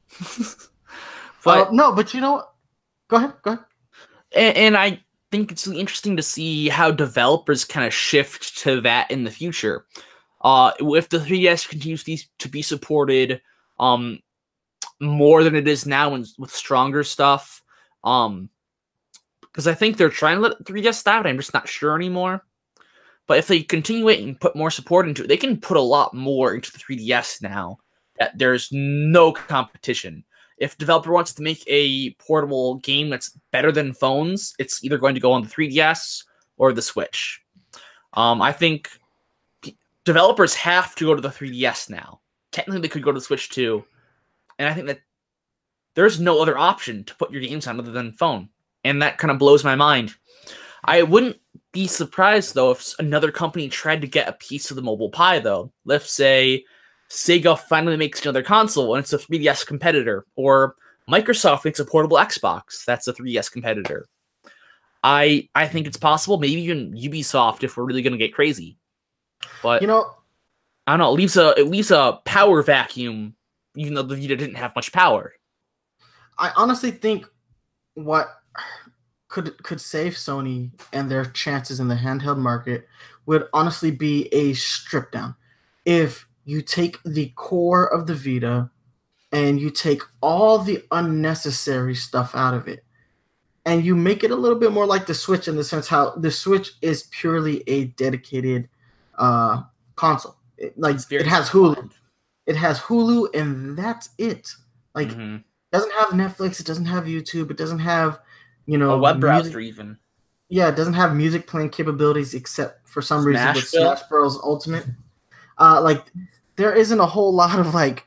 But no, but you know what? Go ahead. And I think it's interesting to see how developers kind of shift to that in the future. If the 3DS continues to be supported more than it is now and with stronger stuff, because I think they're trying to let 3DS out. I'm just not sure anymore. But if they continue it and put more support into it, they can put a lot more into the 3DS now. That there's no competition. If a developer wants to make a portable game that's better than phones, it's either going to go on the 3DS or the Switch. I think developers have to go to the 3DS now. Technically, they could go to the Switch too. And I think that there's no other option to put your games on other than phone. And that kind of blows my mind. I wouldn't be surprised, though, if another company tried to get a piece of the mobile pie, though. Let's say Sega finally makes another console and it's a 3DS competitor, or Microsoft makes a portable Xbox that's a 3DS competitor. I think it's possible, maybe even Ubisoft if we're really going to get crazy. But, I don't know, it leaves a power vacuum, even though the Vita didn't have much power. I honestly think what could save Sony and their chances in the handheld market would honestly be a strip down. If you take the core of the Vita and you take all the unnecessary stuff out of it, and you make it a little bit more like the Switch, in the sense how the Switch is purely a dedicated console. It has Hulu. It has Hulu, and that's it. It doesn't have Netflix. It doesn't have YouTube. It doesn't have a web browser even. Yeah, it doesn't have music playing capabilities except for some reason with Smash Bros. Ultimate. There isn't a whole lot of like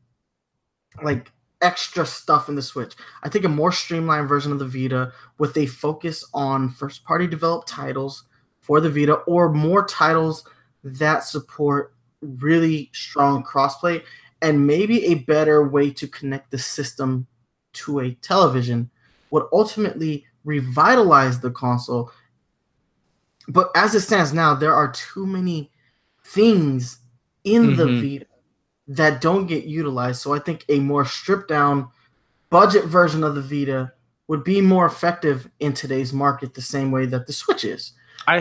extra stuff in the Switch. I think a more streamlined version of the Vita with a focus on first-party developed titles for the Vita, or more titles that support really strong crossplay, and maybe a better way to connect the system to a television would ultimately revitalize the console. But as it stands now, there are too many things in the Vita that don't get utilized. So I think a more stripped down budget version of the Vita would be more effective in today's market, the same way that the Switch is. I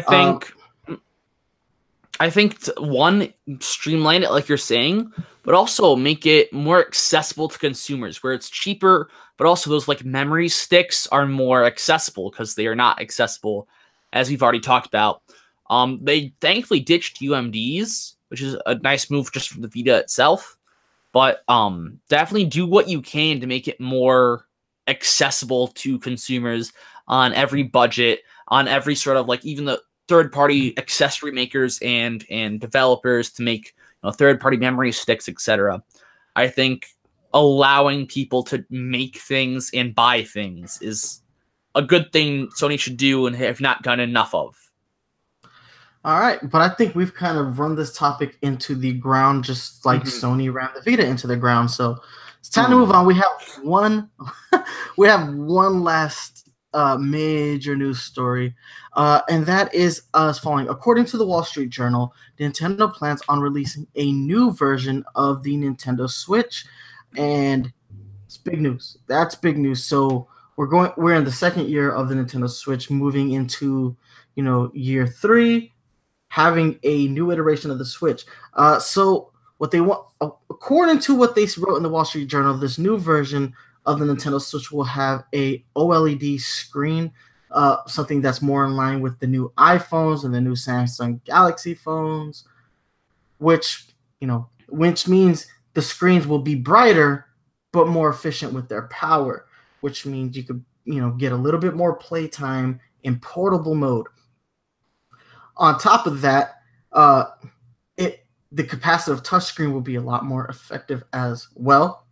think one, streamline it like you're saying, but also make it more accessible to consumers, where it's cheaper, but also those memory sticks are more accessible because they are not accessible, as we've already talked about. They thankfully ditched UMDs, which is a nice move just from the Vita itself, but definitely do what you can to make it more accessible to consumers on every budget, on every sort of even the third-party accessory makers and developers to make third-party memory sticks, etc. I think allowing people to make things and buy things is a good thing Sony should do and have not done enough of. All right, but I think we've kind of run this topic into the ground, just like Sony ran the Vita into the ground. So it's time to move on. We have one last major news story, and that is as following. According to the Wall Street Journal, Nintendo plans on releasing a new version of the Nintendo Switch, and it's big news. That's big news. So we're in the second year of the Nintendo Switch, moving into year 3, having a new iteration of the Switch. So what they want, according to what they wrote in the Wall Street Journal, this new version of the Nintendo Switch will have a OLED screen, something that's more in line with the new iPhones and the new Samsung Galaxy phones, which means the screens will be brighter but more efficient with their power, which means you could get a little bit more playtime in portable mode. On top of that, the capacitive touchscreen will be a lot more effective as well.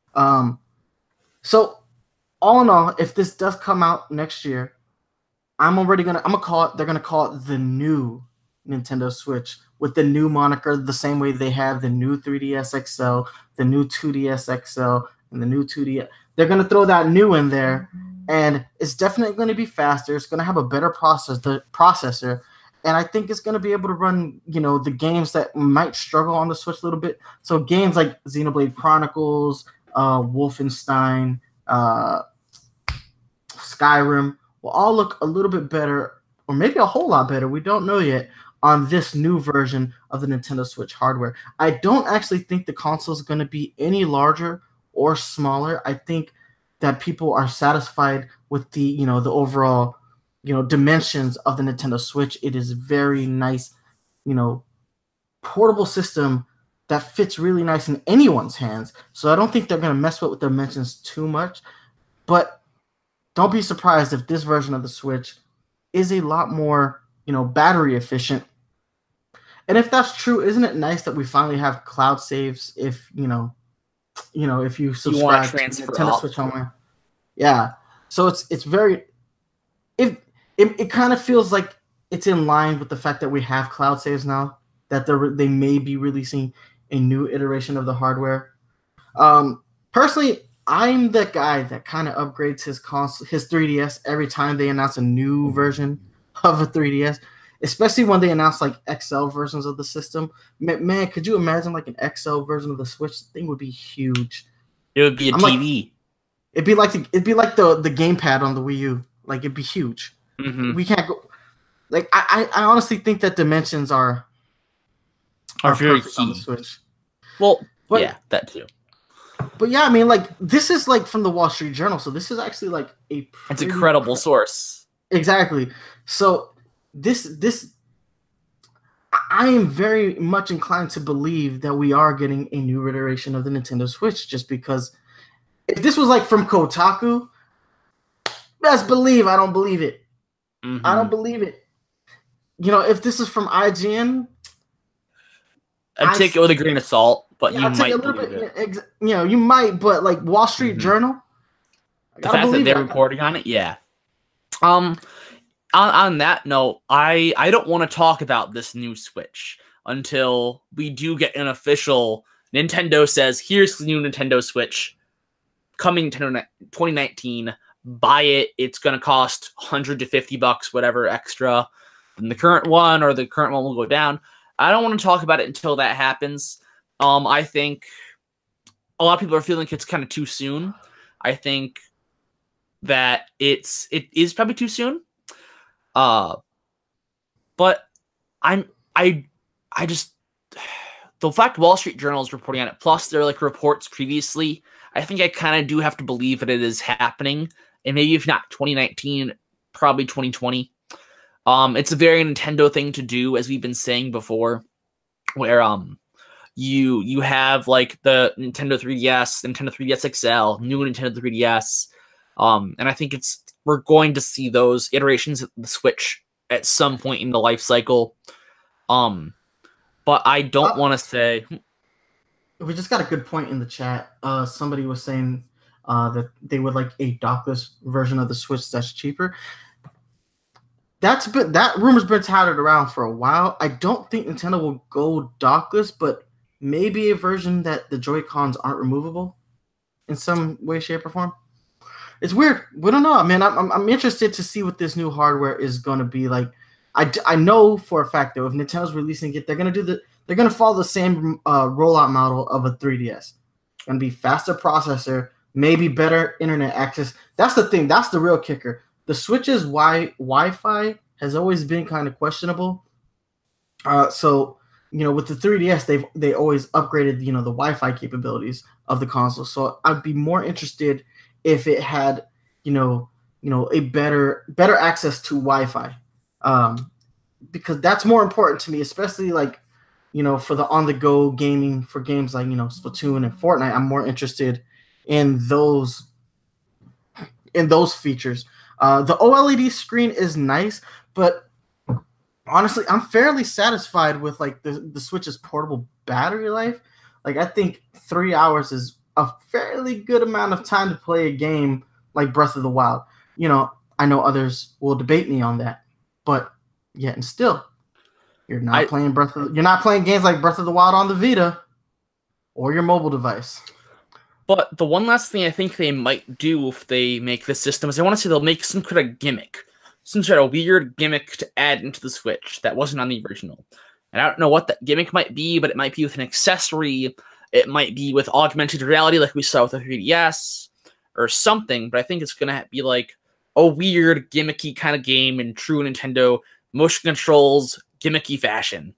So all in all, if this does come out next year, I'm gonna call it. They're gonna call it the new Nintendo Switch with the new moniker, the same way they have the new 3DS XL, the new 2DS XL, and the new 2DS. They're gonna throw that new in there, and it's definitely going to be faster. It's going to have a better processor, and I think it's going to be able to run, the games that might struggle on the Switch a little bit. So games like Xenoblade Chronicles, Wolfenstein, Skyrim will all look a little bit better, or maybe a whole lot better. We don't know yet on this new version of the Nintendo Switch hardware. I don't actually think the console is going to be any larger or smaller. I think that people are satisfied with the overall dimensions of the Nintendo Switch. It is very nice, portable system that fits really nice in anyone's hands. So I don't think they're going to mess with dimensions too much. But don't be surprised if this version of the Switch is a lot more battery efficient. And if that's true, isn't it nice that we finally have cloud saves if if you subscribe to Nintendo Switch Online? Yeah. So it's very it kind of feels like it's in line with the fact that we have cloud saves now, that they may be releasing a new iteration of the hardware. Personally, I'm the guy that kind of upgrades his 3DS every time they announce a new version of a 3DS, especially when they announce like XL versions of the system. Man, could you imagine like an XL version of the Switch? The thing would be huge. It would be a TV. It'd be like the gamepad on the Wii U. Like, it'd be huge. Mm-hmm. We can't go. Like, I honestly think that dimensions are very key on the Switch. Well, yeah, that too. But yeah, I mean, like, this is like from the Wall Street Journal, so this is actually like it's a credible source. Exactly. So this I am very much inclined to believe that we are getting a new iteration of the Nintendo Switch, just because if this was like from Kotaku, best believe I don't believe it. Mm-hmm. I don't believe it. If this is from IGN, I'd take it with a grain of salt, but you might believe it. You might, but like Wall Street Journal, the fact that they're reporting on it, yeah. On that note, I don't want to talk about this new Switch until we do get an official Nintendo says, here's the new Nintendo Switch coming 2019. Buy it. It's going to cost $100 to $50, whatever extra than the current one, or the current one will go down. I don't want to talk about it until that happens. I think a lot of people are feeling like it's kind of too soon. I think that it is probably too soon. But I just the fact Wall Street Journal is reporting on it, plus there are like reports previously, I think I kind of do have to believe that it is happening, and maybe if not 2019, probably 2020. It's a very Nintendo thing to do, as we've been saying before, where you have like the Nintendo 3DS, Nintendo 3DS XL, new Nintendo 3DS, and I think we're going to see those iterations of the Switch at some point in the life cycle. But I don't want to say. We just got a good point in the chat. Somebody was saying that they would like a dockless version of the Switch that's cheaper. That rumor's been touted around for a while. I don't think Nintendo will go dockless, but maybe a version that the Joy-Cons aren't removable in some way, shape, or form. It's weird. We don't know, man. I'm interested to see what this new hardware is going to be like. I know for a fact, though, if Nintendo's releasing it, they're gonna follow the same rollout model of a 3DS. Gonna be faster processor, maybe better internet access. That's the thing. That's the real kicker. The Switch's Wi-Fi has always been kind of questionable. So with the 3DS, they always upgraded the Wi-Fi capabilities of the console. So I'd be more interested if it had a better access to Wi-Fi, because that's more important to me, especially like for the on-the-go gaming for games like Splatoon and Fortnite. I'm more interested in those features. The OLED screen is nice, but honestly, I'm fairly satisfied with like the Switch's portable battery life. Like I think 3 hours is a fairly good amount of time to play a game like Breath of the Wild. I know others will debate me on that, but yet and still, you're not playing games like Breath of the Wild on the Vita or your mobile device. But the one last thing I think they might do if they make this system is I want to say they'll make some kind of gimmick, some sort of weird gimmick to add into the Switch that wasn't on the original. And I don't know what that gimmick might be, but it might be with an accessory. It might be with augmented reality like we saw with the 3DS or something. But I think it's going to be like a weird, gimmicky kind of game in true Nintendo motion controls, gimmicky fashion.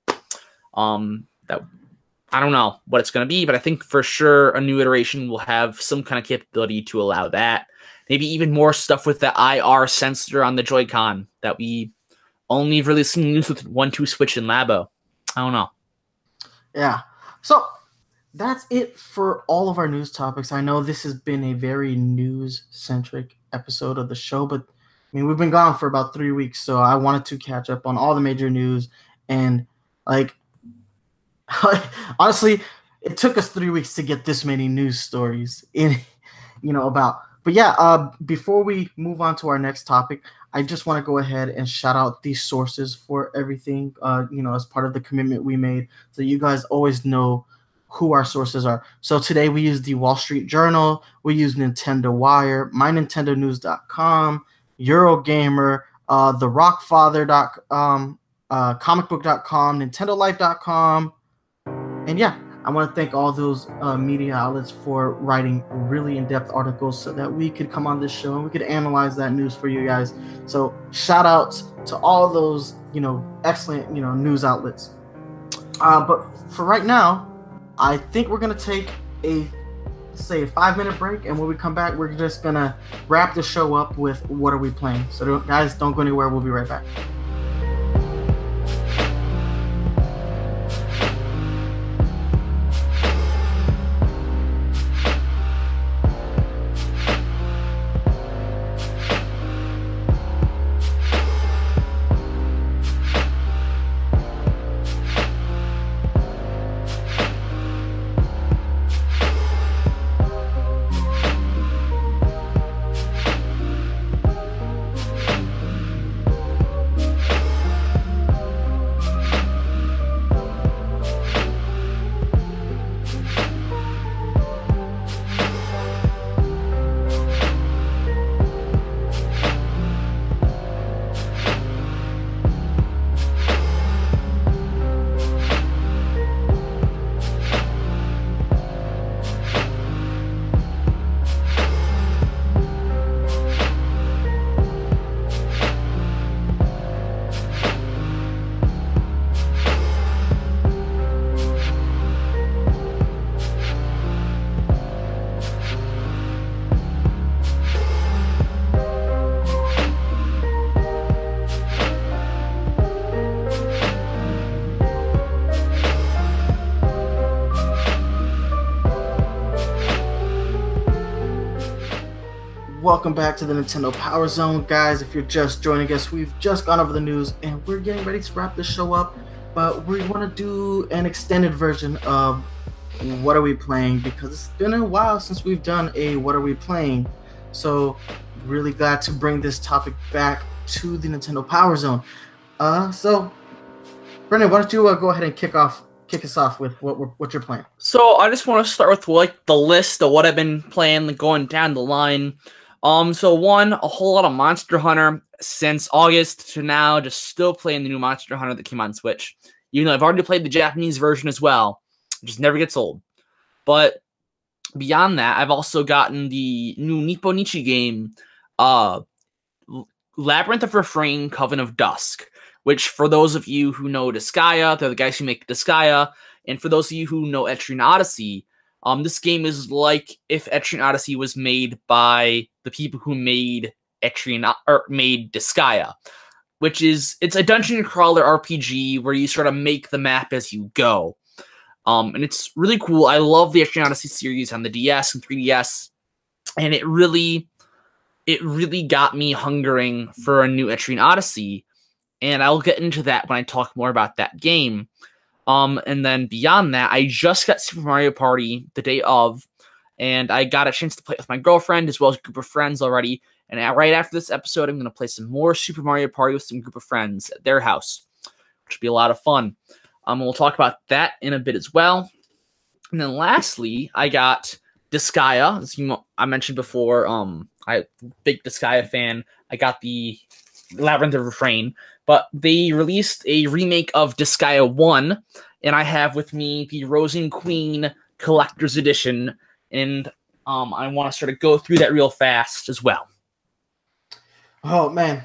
That I don't know what it's going to be, but I think for sure a new iteration will have some kind of capability to allow that. Maybe even more stuff with the IR sensor on the Joy-Con that we only have really seen used with 1-2 Switch and Labo. I don't know. Yeah. So that's it for all of our news topics. I know this has been a very news-centric episode of the show, but I mean, we've been gone for about 3 weeks, so I wanted to catch up on all the major news. And like, honestly, it took us 3 weeks to get this many news stories about. But yeah, before we move on to our next topic, I just want to go ahead and shout out these sources for everything, as part of the commitment we made, so you guys always know who our sources are. So today we use the Wall Street Journal, we use Nintendo Wire, MyNintendoNews.com, Eurogamer, TheRockfather.com, comicbook.com, NintendoLife.com, and yeah, I want to thank all those media outlets for writing really in-depth articles so that we could come on this show and we could analyze that news for you guys. So shout outs to all those, excellent, news outlets. But for right now, I think we're going to take a 5-minute break. And when we come back, we're just going to wrap the show up with What Are We Playing? So guys, don't go anywhere. We'll be right back. Welcome back to the Nintendo Power Zone, guys. If you're just joining us, we've just gone over the news and we're getting ready to wrap this show up, but we want to do an extended version of What Are We Playing, because it's been a while since we've done a What Are We Playing. So really glad to bring this topic back to the Nintendo Power Zone. So Brendan, why don't you go ahead and kick us off with what you're playing? So I just want to start with like the list of what I've been playing, going down the line. So one, a whole lot of Monster Hunter since August to now, just still playing the new Monster Hunter that came on Switch. Even though I've already played the Japanese version as well. It just never gets old. But beyond that, I've also gotten the new Nippo Nichi game, Labyrinth of Refrain, Coven of Dusk, which for those of you who know Disgaea, they're the guys who make Disgaea, and for those of you who know Etrian Odyssey, this game is like if Etrian Odyssey was made by the people who made made Disgaea, which it's a dungeon crawler RPG where you sort of make the map as you go. And it's really cool. I love the Etrian Odyssey series on the DS and 3DS, and it really got me hungering for a new Etrian Odyssey, and I'll get into that when I talk more about that game. And then beyond that, I just got Super Mario Party the day of, and I got a chance to play with my girlfriend as well as a group of friends already. And right after this episode, I'm going to play some more Super Mario Party with some group of friends at their house, which will be a lot of fun. We'll talk about that in a bit as well. And then lastly, I got Disgaea. As I mentioned before, I'm a big Disgaea fan. I got the Labyrinth of Refrain, but they released a remake of Disgaea 1, and I have with me the Rosing Queen Collector's Edition, and I want to sort of go through that real fast as well. Oh, man.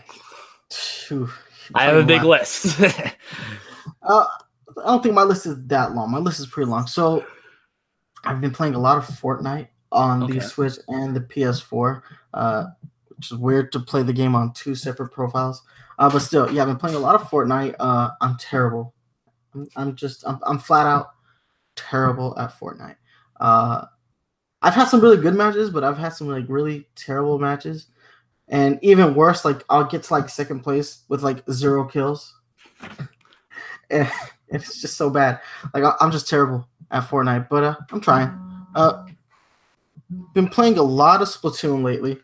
I have a big list. I don't think my list is that long. My list is pretty long. So I've been playing a lot of Fortnite on the Switch and the PS4, which is weird to play the game on two separate profiles. But still, yeah, I've been playing a lot of Fortnite. I'm terrible. I'm flat out terrible at Fortnite. I've had some really good matches, but I've had some like really terrible matches. And even worse, like I'll get to like second place with like 0 kills. And it's just so bad. Like I'm just terrible at Fortnite, but I'm trying. Been playing a lot of Splatoon lately.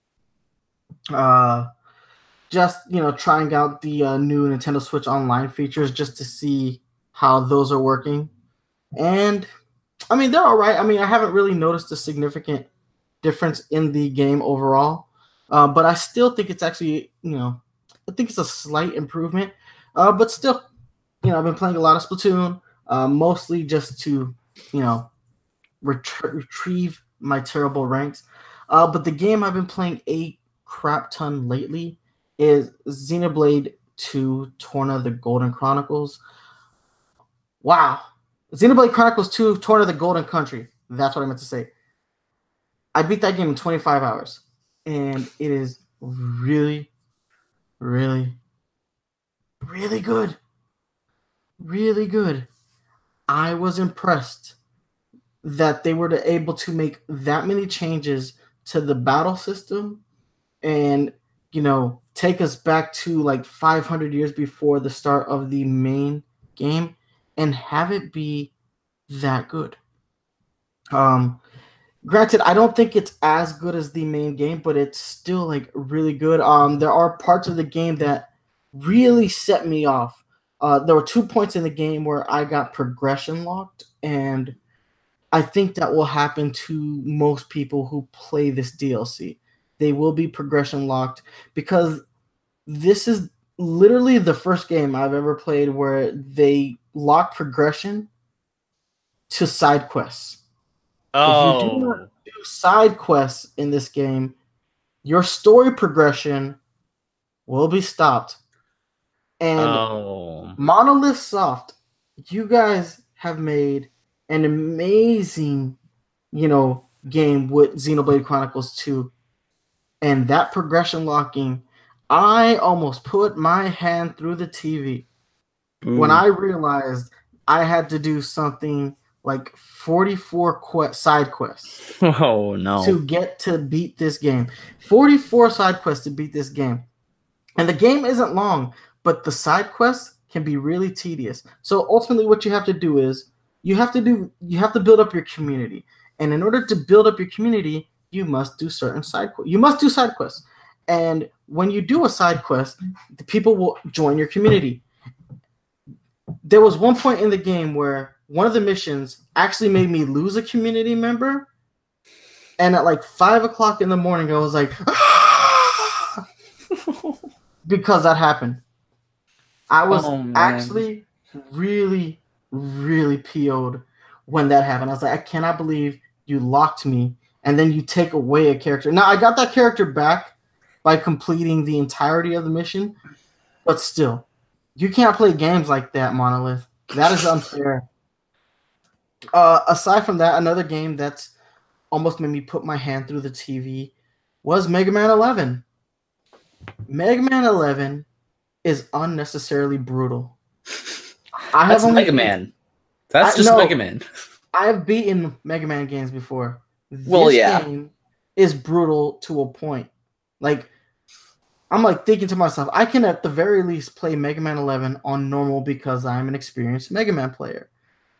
Just trying out the new Nintendo Switch Online features just to see how those are working. And I mean, they're all right. I mean, I haven't really noticed a significant difference in the game overall, but I still think it's actually, I think it's a slight improvement. But still, I've been playing a lot of Splatoon, mostly just to, retrieve my terrible ranks. But the game I've been playing a crap ton lately is Xenoblade 2 Torna of the Golden Chronicles. Wow. Xenoblade Chronicles 2 Torna of the Golden Country. That's what I meant to say. I beat that game in 25 hours. And it is really, really, really good. Really good. I was impressed that they were able to make that many changes to the battle system and, take us back to like 500 years before the start of the main game and have it be that good. Granted, I don't think it's as good as the main game, but it's still like really good. There are parts of the game that really set me off. There were 2 points in the game where I got progression locked, and I think that will happen to most people who play this DLC. They will be progression locked because this is literally the first game I've ever played where they lock progression to side quests. Oh. If you do not do side quests in this game, your story progression will be stopped. And Monolith Soft, you guys have made an amazing, game with Xenoblade Chronicles 2. And that progression locking, I almost put my hand through the TV when I realized I had to do something like 44 side quests. Oh, no. To get to beat this game. 44 side quests to beat this game. And the game isn't long, but the side quests can be really tedious. So ultimately what you have to do is you have to build up your community. And in order to build up your community, you must do certain side quests. You must do side quests. And when you do a side quest, the people will join your community. There was one point in the game where one of the missions actually made me lose a community member. And at like 5 o'clock in the morning, I was like, ah! Because that happened. I was actually really, really PO'd when that happened. I was like, I cannot believe you locked me and then you take away a character. Now, I got that character back by completing the entirety of the mission, but still, you can't play games like that, Monolith. That is unfair. Aside from that, another game that's almost made me put my hand through the TV was Mega Man 11. Mega Man 11 is unnecessarily brutal. I have That's only Mega Man. That's just no, Mega Man. I have beaten Mega Man games before. Well, This yeah. game is brutal to a point. Like, I'm like thinking to myself, I can at the very least play Mega Man 11 on normal because I'm an experienced Mega Man player.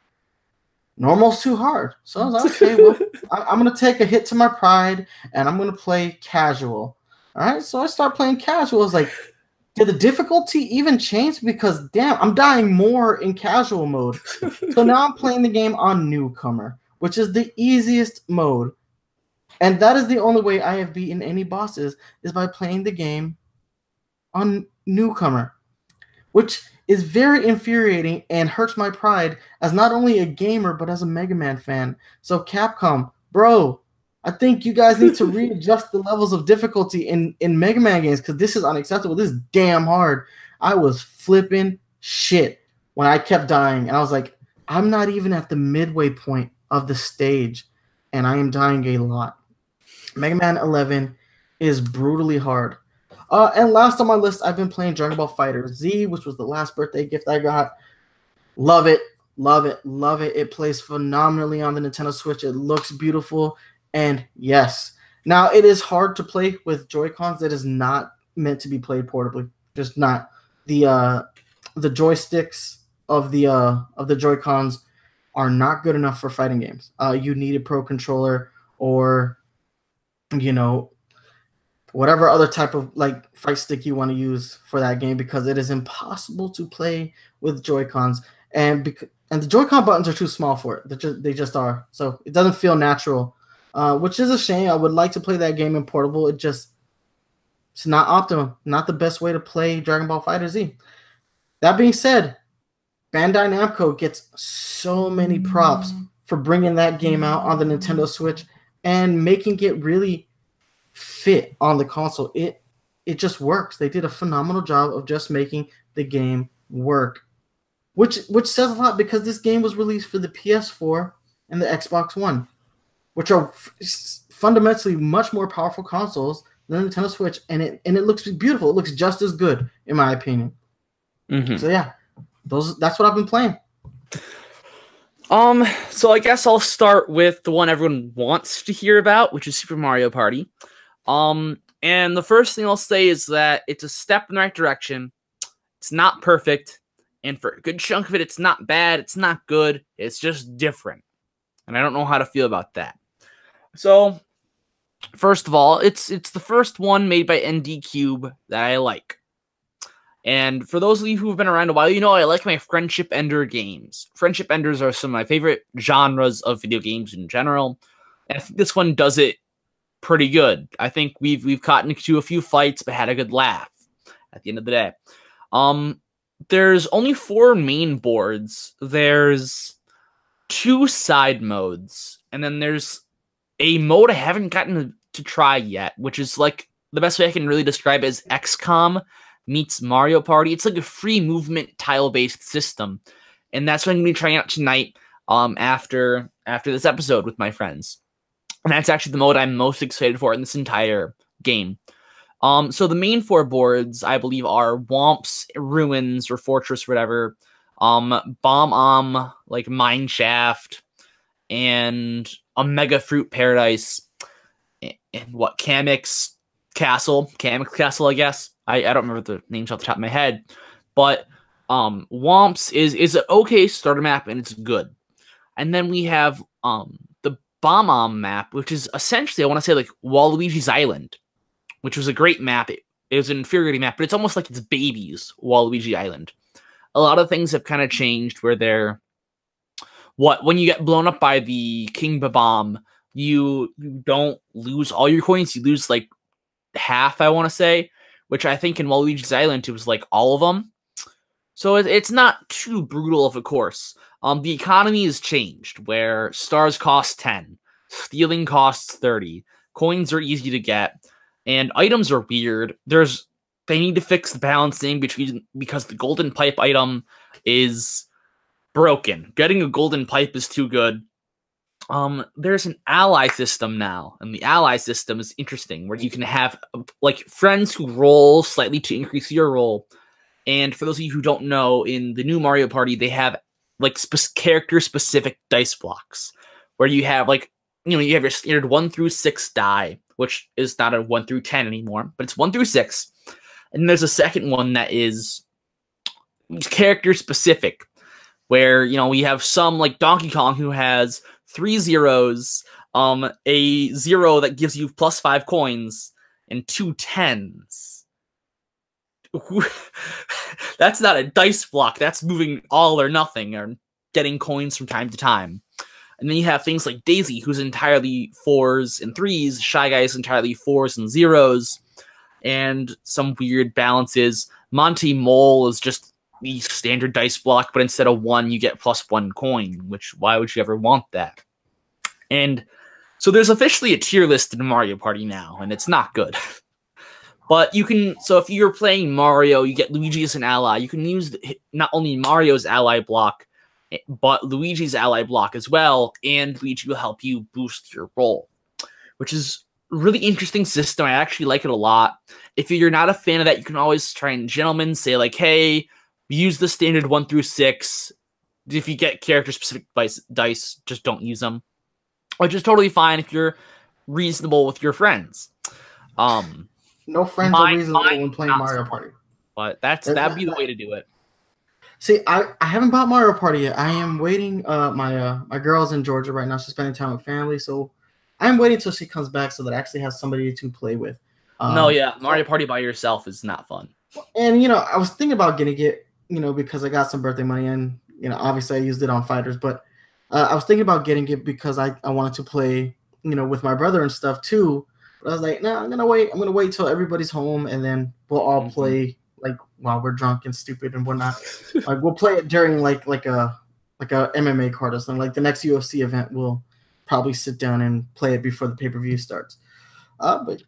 Normal's too hard. So I was like, okay, well, I'm going to take a hit to my pride and I'm going to play casual. All right. So I start playing casual. It's like, did the difficulty even change? Because damn, I'm dying more in casual mode. So now I'm playing the game on newcomer, which is the easiest mode. And that is the only way I have beaten any bosses is by playing the game on newcomer, which is very infuriating and hurts my pride as not only a gamer but as a Mega Man fan. So Capcom, bro, I think you guys need to readjust the levels of difficulty in Mega Man games because this is unacceptable. This is damn hard. I was flipping shit when I kept dying, and I was like, I'm not even at the midway point of the stage, and I am dying a lot. Mega Man 11 is brutally hard. And last on my list, I've been playing Dragon Ball Fighter Z, which was the last birthday gift I got. Love it, love it, love it. It plays phenomenally on the Nintendo Switch. It looks beautiful. And yes, now it is hard to play with Joy-Cons. That is not meant to be played portably. Just not. The joysticks of the Joy-Cons are not good enough for fighting games. You need a Pro Controller or, you know, whatever other type of like fight stick you want to use for that game because it is impossible to play with Joy-Cons and the Joy-Con buttons are too small for it. They just are. So it doesn't feel natural, which is a shame. I would like to play that game in portable. It's not optimum, not the best way to play Dragon Ball Fighter Z. That being said, Bandai Namco gets so many props for bringing that game out on the Nintendo Switch and making it really fit on the console. It just works. They did a phenomenal job of just making the game work, which says a lot because this game was released for the PS4 and the Xbox One, which are fundamentally much more powerful consoles than the Nintendo Switch, and it looks beautiful. It looks just as good in my opinion. Mm-hmm. So yeah, that's what I've been playing. So I guess I'll start with the one everyone wants to hear about, which is Super Mario Party. And the first thing I'll say is that it's a step in the right direction. It's not perfect, and for a good chunk of it, it's not bad, it's not good, it's just different. And I don't know how to feel about that. So, first of all, it's the first one made by ND Cube that I like. And for those of you who have been around a while, you know I like my Friendship Ender games. Friendship Enders are some of my favorite genres of video games in general. And I think this one does it pretty good. I think we've gotten into a few fights, but had a good laugh at the end of the day. There's only 4 main boards. There's 2 side modes. And then there's a mode I haven't gotten to try yet, which is like the best way I can really describe it is XCOM meets Mario Party. It's like a free movement tile-based system. And that's what I'm going to be trying out tonight after this episode with my friends. And that's actually the mode I'm most excited for in this entire game. So the main 4 boards, I believe, are Whomp's Ruins or Fortress, whatever, Bomb like Mine Shaft, and Omega Fruit Paradise, and what, Kamek's Castle, I guess. I don't remember the names off the top of my head, but Whomp's is an okay starter map, and it's good. And then we have the Bomb map, which is essentially, I want to say, like Waluigi's Island, which was a great map. It was an infuriating map, but it's almost like it's babies Waluigi Island. A lot of things have kind of changed where they're when you get blown up by the King Bomb, you don't lose all your coins, you lose like half, I want to say, which I think in Waluigi's Island it was like all of them. So it's not too brutal of a course. The economy has changed where stars cost 10, stealing costs 30, coins are easy to get, and items are weird. They need to fix the balancing because the golden pipe item is broken. Getting a golden pipe is too good. There's an ally system now, and the ally system is interesting, where you can have like friends who roll slightly to increase your roll. And for those of you who don't know, in the new Mario Party, they have like character-specific dice blocks, where you have like you have your standard 1 through 6 die, which is not a 1 through 10 anymore, but it's 1 through 6. And there's a second one that is character-specific, where we have some like Donkey Kong who has 3 zeros, a 0 that gives you +5 coins, and 2 10s. That's not a dice block. That's moving all or nothing, or getting coins from time to time. And then you have things like Daisy, who's entirely 4s and 3s. Shy Guy is entirely 4s and 0s. And some weird balances. Monty Mole is just the standard dice block, but instead of 1, you get +1 coin, which why would you ever want that? And so there's officially a tier list in Mario Party now, and it's not good. But you can, so if you're playing Mario, you get Luigi as an ally. You can use not only Mario's ally block, but Luigi's ally block as well, and Luigi will help you boost your roll, which is a really interesting system. I actually like it a lot. If you're not a fan of that, you can always try and gentlemen say like, hey, use the standard 1 through 6. If you get character-specific dice, just don't use them. Which is totally fine if you're reasonable with your friends. No friends are reasonable when playing Mario Party. But that'd be the way to do it. See, I haven't bought Mario Party yet. I am waiting. My girl's in Georgia right now. She's spending time with family, so I'm waiting till she comes back so that I actually have somebody to play with. Mario Party by yourself is not fun. And I was thinking about getting it, because I got some birthday money, and obviously I used it on fighters, but I was thinking about getting it because I wanted to play, with my brother and stuff too. But I was like, no, I'm gonna wait. I'm gonna wait till everybody's home, and then we'll all play like while we're drunk and stupid and whatnot. Like we'll play it during like a MMA card or something. Like the next UFC event, we'll probably sit down and play it before the pay-per-view starts. But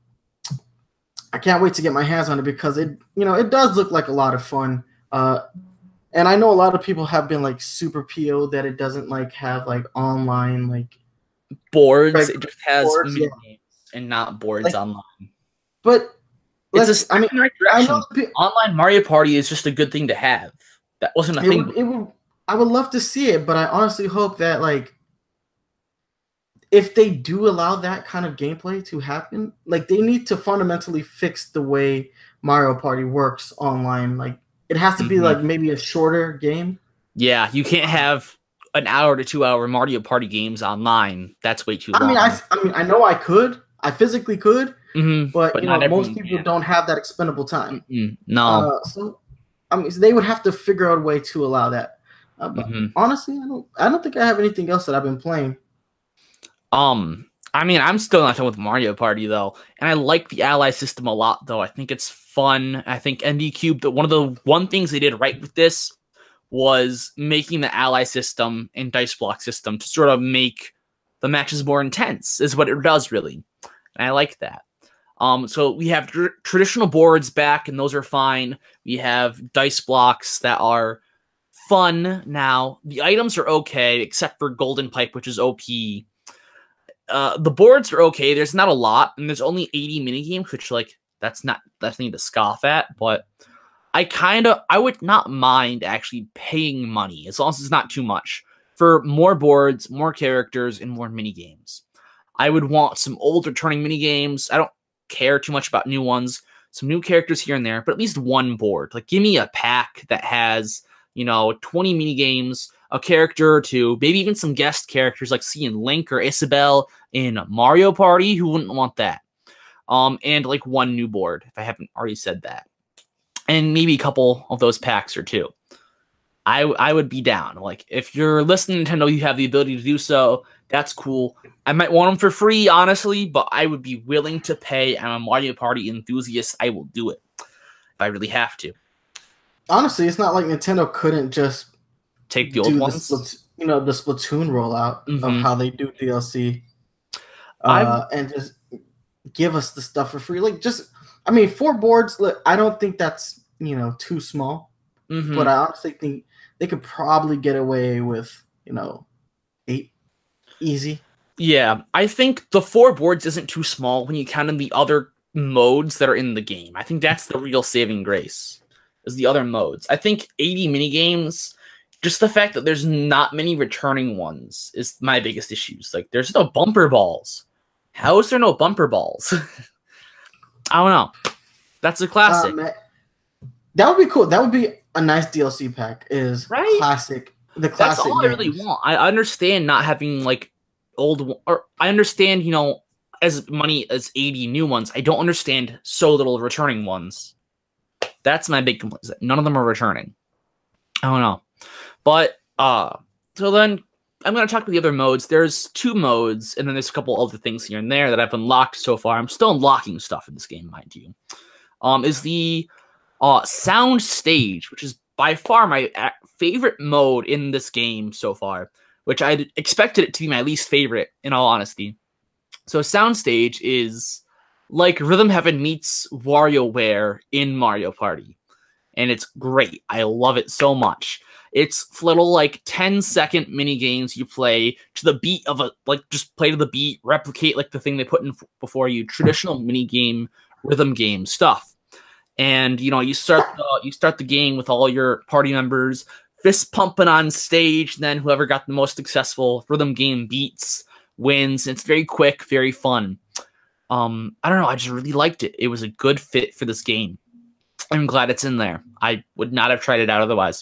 I can't wait to get my hands on it because it does look like a lot of fun. And I know a lot of people have been like super PO'd that it doesn't like have like online like boards. It just has mini games and not boards online. But it's right direction. Online Mario Party is just a good thing to have. That wasn't a thing. I would love to see it, but I honestly hope that like if they do allow that kind of gameplay to happen, like they need to fundamentally fix the way Mario Party works online. Like it has to be like maybe a shorter game. Yeah, you can't have an hour to 2 hour Mario Party games online. That's way too long. I know I could. I physically could, but most people can. don't have that expendable time. No. So they would have to figure out a way to allow that. But honestly, I don't think I have anything else that I've been playing. I'm still not done with Mario Party though, and I like the ally system a lot though. I think it's fun. I think ND Cube, one of the things they did right with this was making the ally system and dice block system to sort of make the matches more intense, is what it does really. And I like that. So we have traditional boards back, and those are fine. We have dice blocks that are fun now. The items are okay, except for Golden Pipe, which is OP. The boards are okay. There's not a lot, and there's only 80 minigames, which that's nothing to scoff at. But I would not mind actually paying money as long as it's not too much for more boards, more characters, and more minigames. I would want some old returning minigames. I don't care too much about new ones. Some new characters here and there, but at least one board. Like give me a pack that has 20 minigames, a character or two, maybe even some guest characters like seeing Link or Isabelle in Mario Party. Who wouldn't want that? And like one new board, if I haven't already said that. And maybe a couple of those packs or two. I would be down. Like, if you're listening to Nintendo, you have the ability to do so. That's cool. I might want them for free, honestly, but I would be willing to pay. I'm a Mario Party enthusiast. I will do it if I really have to. Honestly, it's not like Nintendo couldn't just take the old ones. The Splatoon rollout of how they do DLC, and just give us the stuff for free. Like, 4 boards. Look, I don't think that's too small, but I honestly think they could probably get away with 8 easy. Yeah, I think the 4 boards isn't too small when you count in the other modes that are in the game. I think that's the real saving grace, is the other modes. I think 80 minigames, just the fact that there's not many returning ones is my biggest issues. Like, there's no bumper balls. How is there no bumper balls? I don't know. That's a classic. That would be cool. That would be a nice DLC pack. Is right? Classic. The classic. That's all games. I really want. I understand not having like old, or I understand, you know, as many as 80 new ones. I don't understand so little returning ones. That's my big complaint. That none of them are returning. I don't know. But so then I'm going to talk about the other modes. There's 2 modes, and then there's a couple other things here and there that I've unlocked so far. I'm still unlocking stuff in this game, mind you. Is the sound stage, which is by far my favorite mode in this game so far, which I expected it to be my least favorite, in all honesty. So Soundstage is like Rhythm Heaven meets WarioWare in Mario Party. And it's great. I love it so much. It's little like 10-second mini games you play to the beat of a, like, just play to the beat, replicate like the thing they put in before you, traditional mini game, rhythm game stuff. And you know, you start the game with all your party members fist pumping on stage, and then whoever got the most successful rhythm game beats wins. It's very quick, very fun. I don't know, I just really liked it. It was a good fit for this game. I'm glad it's in there. I would not have tried it out otherwise.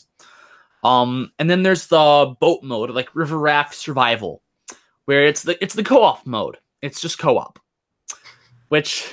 And then there's the boat mode, like River Raft Survival, where it's the co-op mode. It's just co-op, which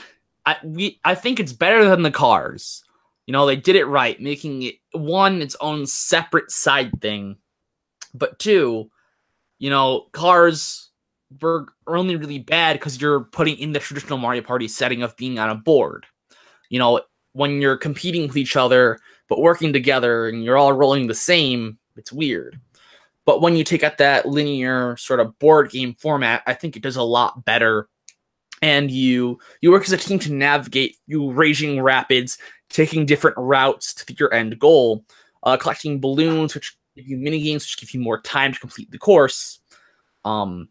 I think it's better than the cars. You know, they did it right, making it, 1, its own separate side thing, but 2, you know, cars are only really bad because you're putting in the traditional Mario Party setting of being on a board. You know, when you're competing with each other but working together and you're all rolling the same, it's weird. But when you take out that linear sort of board game format, I think it does a lot better. And you work as a team to navigate through raging rapids, taking different routes to your end goal, collecting balloons, which give you mini games, which give you more time to complete the course. And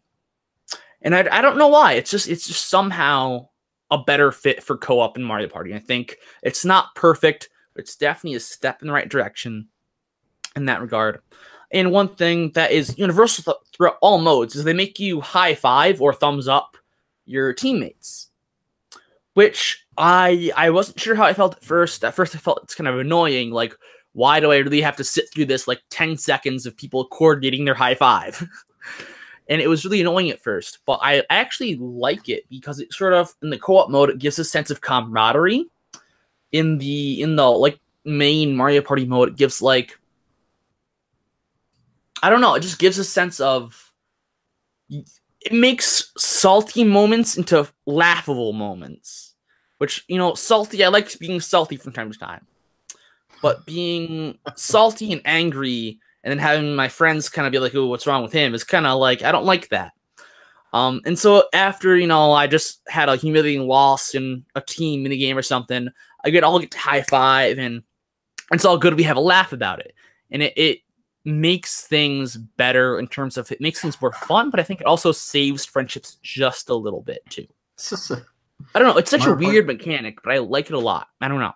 I don't know why. It's just somehow a better fit for co-op in Mario Party. I think it's not perfect, but it's definitely a step in the right direction in that regard. And one thing that is universal throughout all modes is they make you high five or thumbs up your teammates, which I wasn't sure how I felt at first. At first I felt it's kind of annoying. Like, why do I really have to sit through this like 10 seconds of people coordinating their high five? And it was really annoying at first, but I actually like it because it sort of, in the co-op mode, it gives a sense of camaraderie. In the like main Mario Party mode, it gives like, I don't know, it just gives a sense of, it makes salty moments into laughable moments. Which, you know, salty, I like being salty from time to time. But being salty and angry and then having my friends kind of be like, "Oh, what's wrong with him?" is kind of like, I don't like that. And so after, you know, I just had a humiliating loss in a team minigame or something, I get to high five, and it's all good. We have a laugh about it. And it makes things better in terms of, it makes things more fun, but I think it also saves friendships just a little bit too. I don't know. It's such a weird mechanic, but I like it a lot. I don't know.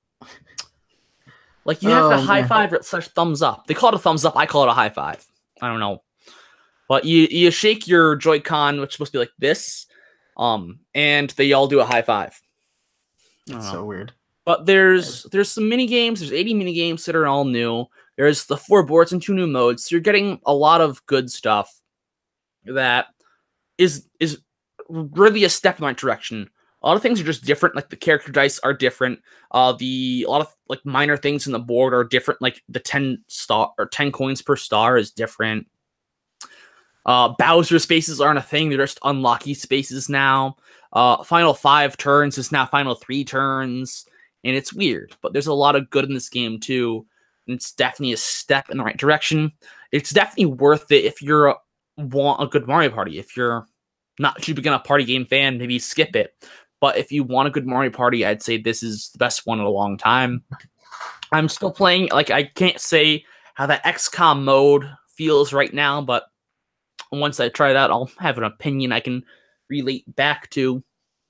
Like, you have to high five or such thumbs up. They call it a thumbs up. I call it a high five. I don't know. But you shake your Joy-Con, which is supposed to be like this, and they all do a high five. That's so weird. But there's some mini games. There's 80 mini games that are all new. There's the 4 boards and 2 new modes. So you're getting a lot of good stuff that is really a step in the right direction. A lot of things are just different. Like, the character dice are different. A lot of like minor things in the board are different. Like the 10 coins per star is different. Bowser spaces aren't a thing. They're just unlocky spaces now. Final 5 turns is now final 3 turns. And it's weird. But there's a lot of good in this game too. And it's definitely a step in the right direction. It's definitely worth it if you want a good Mario Party. If you're not too big on a party game fan, maybe skip it. But if you want a good Mario Party, I'd say this is the best one in a long time. I'm still playing, like, I can't say how that XCOM mode feels right now, but And once I try it out, I'll have an opinion I can relate back to.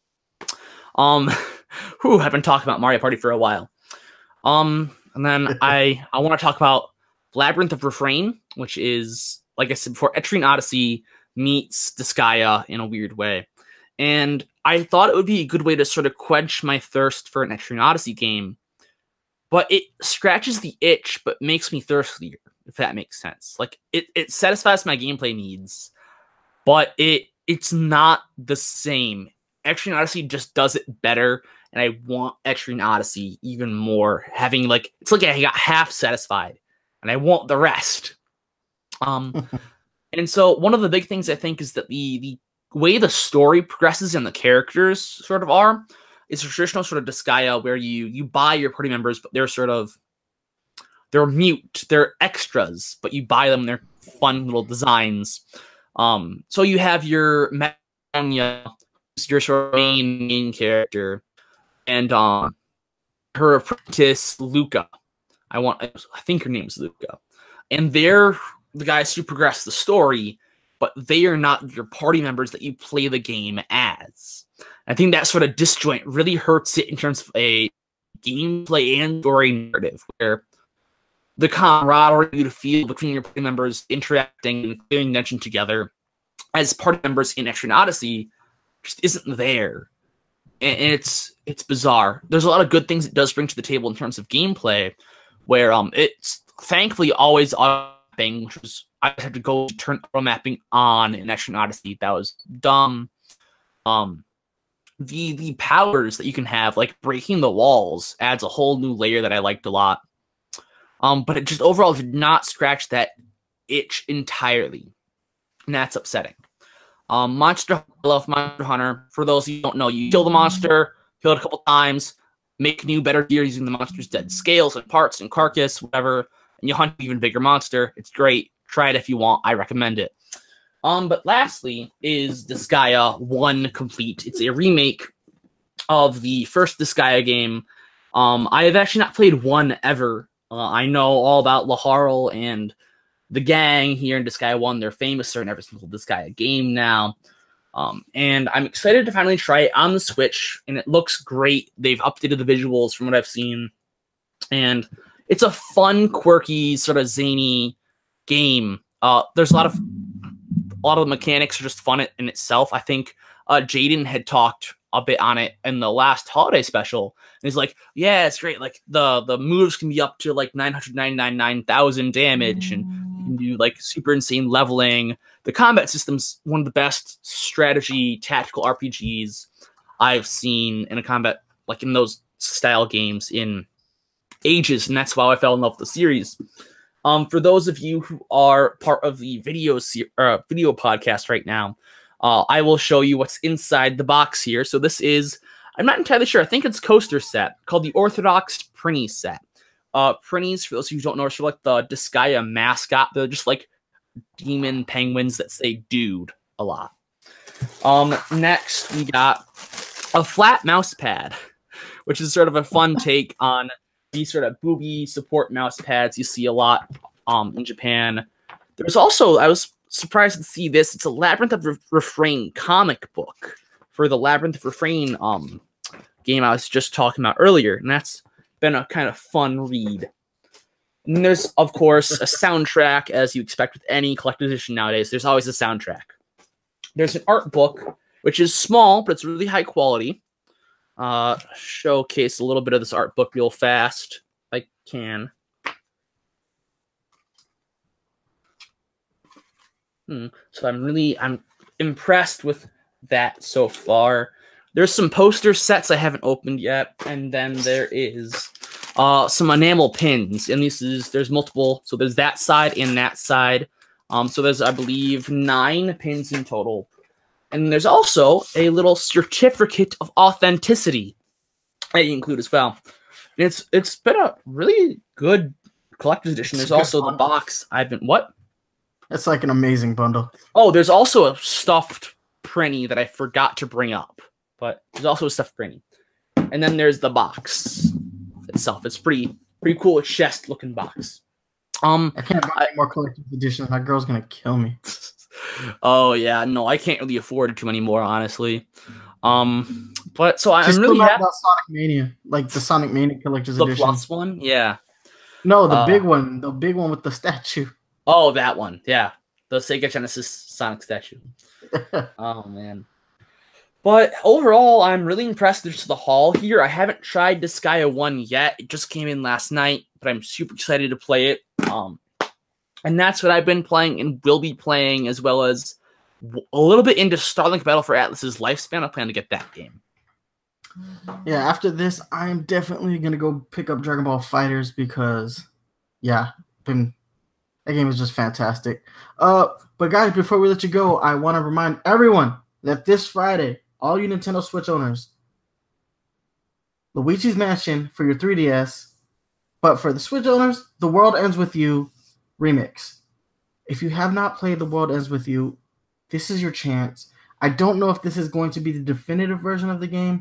I've been talking about Mario Party for a while. And then I want to talk about Labyrinth of Refrain, which is, like I said before, Etrian Odyssey meets Disgaea in a weird way. And I thought it would be a good way to sort of quench my thirst for an Etrian Odyssey game. But it scratches the itch, but makes me thirstier, if that makes sense. Like, it satisfies my gameplay needs, but it's not the same. Etrian Odyssey just does it better, and I want Etrian Odyssey even more. Having, like, it's like I got half satisfied, and I want the rest. And so one of the big things I think is that the way the story progresses and the characters sort of are, it's a traditional sort of Disgaea where you buy your party members, but they're mute, they're extras, but you buy them, they're fun little designs. So you have your Manya, your sort of main character, and her apprentice Luca. I think her name's Luca, and they're the guys who progress the story, but they are not your party members that you play the game as. I think that sort of disjoint really hurts it in terms of a gameplay and story narrative, where the camaraderie you feel between your party members interacting and clearing dungeon together as party members in Etrian Odyssey just isn't there. And it's bizarre. There's a lot of good things it does bring to the table in terms of gameplay, where it's thankfully always auto-mapping, which was, I had to go turn auto-mapping on in Etrian Odyssey. That was dumb. The powers that you can have, like breaking the walls, adds a whole new layer that I liked a lot. But it just overall did not scratch that itch entirely, and that's upsetting. I love Monster Hunter. For those of you who don't know, you kill the monster, kill it a couple times, make new, better gear using the monster's dead scales and parts and carcass, whatever, and you hunt an even bigger monster. It's great. Try it if you want. I recommend it. But lastly is Disgaea 1 Complete. It's a remake of the first Disgaea game. I have actually not played 1 ever. I know all about Laharl and the gang here in Disgaea 1. They're famous for in every single Disgaea game now. And I'm excited to finally try it on the Switch, and it looks great. They've updated the visuals from what I've seen. And it's a fun, quirky, sort of zany game. There's a lot of the mechanics are just fun in itself. I think Jaden had talked a bit on it in the last holiday special. And he's like, yeah, it's great. Like the moves can be up to like 999,000 damage, and you can do like super insane leveling. The combat system's one of the best strategy tactical RPGs I've seen in a combat, like in those style games in ages. And that's why I fell in love with the series. For those of you who are part of the video podcast right now, I will show you what's inside the box here. So this is, I'm not entirely sure, I think it's coaster set called the Orthodox Prinny set. Prinnies, for those of you who don't know, are sort of like the Disgaea mascot. They're just like demon penguins that say dude a lot. Next, we got a flat mouse pad, which is sort of a fun take on these sort of booby support mouse pads you see a lot in Japan. There's also, I was surprised to see this, it's a Labyrinth of Refrain comic book for the Labyrinth of Refrain game I was just talking about earlier, and that's been a kind of fun read. And there's, of course, a soundtrack, as you expect with any collector's edition nowadays. There's always a soundtrack. There's an art book, which is small, but it's really high quality. Showcase a little bit of this art book real fast, if I can. So I'm impressed with that so far. There's some poster sets I haven't opened yet, and then there is some enamel pins, and there's multiple. So there's that side and that side. So there's, I believe, 9 pins in total. And there's also a little certificate of authenticity that you include as well. And it's been a really good collector's edition. There's also the box. What? It's like an amazing bundle. Oh, there's also a stuffed Prinny that I forgot to bring up. But there's also a stuffed Prinny. And then there's the box itself. It's pretty cool chest looking box. I can't buy any more collector's editions. My girl's gonna kill me. Oh yeah, no, I can't really afford it to anymore, honestly. But so I'm Just really come out happy. about Sonic Mania, like the Sonic Mania Collector's The Edition. plus one, yeah. No, the big one with the statue. Oh, that one, yeah, the Sega Genesis Sonic statue. Oh man. But overall, I'm really impressed with the haul here. I haven't tried Disgaea 1 yet. It just came in last night, but I'm super excited to play it. And that's what I've been playing and will be playing, as well as a little bit into Starlink Battle for Atlas's Lifespan. I plan to get that game. Yeah, after this, I'm definitely going to go pick up Dragon Ball FighterZ because, yeah, that game is just fantastic. But guys, before we let you go, I want to remind everyone that this Friday, all you Nintendo Switch owners, Luigi's Mansion for your 3DS, but for the Switch owners, The World Ends With You Remix. If you have not played The World Ends With You, this is your chance. I don't know if this is going to be the definitive version of the game.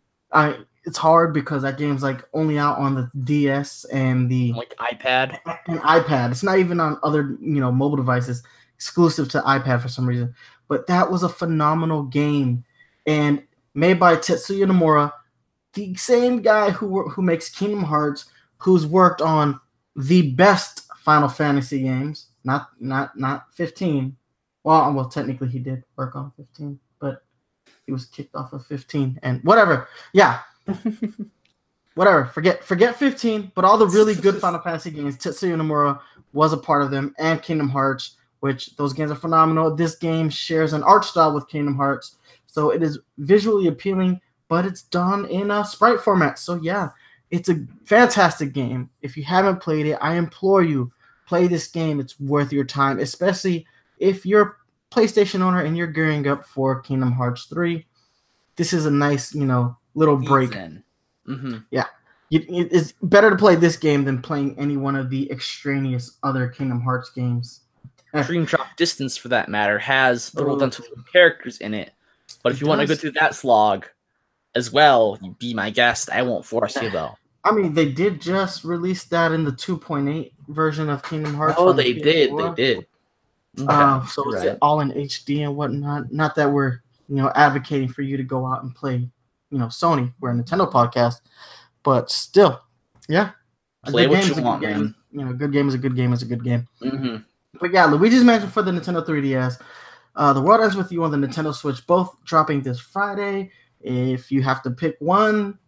It's hard because that game's like only out on the DS and the iPad. And iPad. It's not even on other mobile devices, exclusive to iPad for some reason. But that was a phenomenal game, and made by Tetsuya Nomura, the same guy who makes Kingdom Hearts, who's worked on the best Final Fantasy games. Not 15. Well, technically he did work on 15, but he was kicked off of 15 and whatever. Yeah. Whatever. Forget 15, but all the really good Final Fantasy games, Tetsuya Nomura was a part of them, and Kingdom Hearts, which those games are phenomenal. This game shares an art style with Kingdom Hearts, so it is visually appealing, but it's done in a sprite format. So yeah, it's a fantastic game. If you haven't played it, I implore you, play this game. It's worth your time, especially if you're a PlayStation owner and you're gearing up for Kingdom Hearts 3. This is a nice, little break. Mm-hmm. Yeah. It's better to play this game than playing any one of the extraneous other Kingdom Hearts games. Dream Drop Distance, for that matter, has the World Ends With You characters in it. But if you want to go through that slog as well, you be my guest. I won't force you, though. I mean, they did just release that in the 2.8 version of Kingdom Hearts. Oh, they did. They did. Okay. So it's all in HD and whatnot. Not that we're, advocating for you to go out and play, Sony. We're a Nintendo podcast. But still, yeah. Play what you want, man. A good game is a good game is a good game. Mm-hmm. But yeah, Luigi's Mansion for the Nintendo 3DS. The World Ends With You on the Nintendo Switch, both dropping this Friday. If you have to pick one,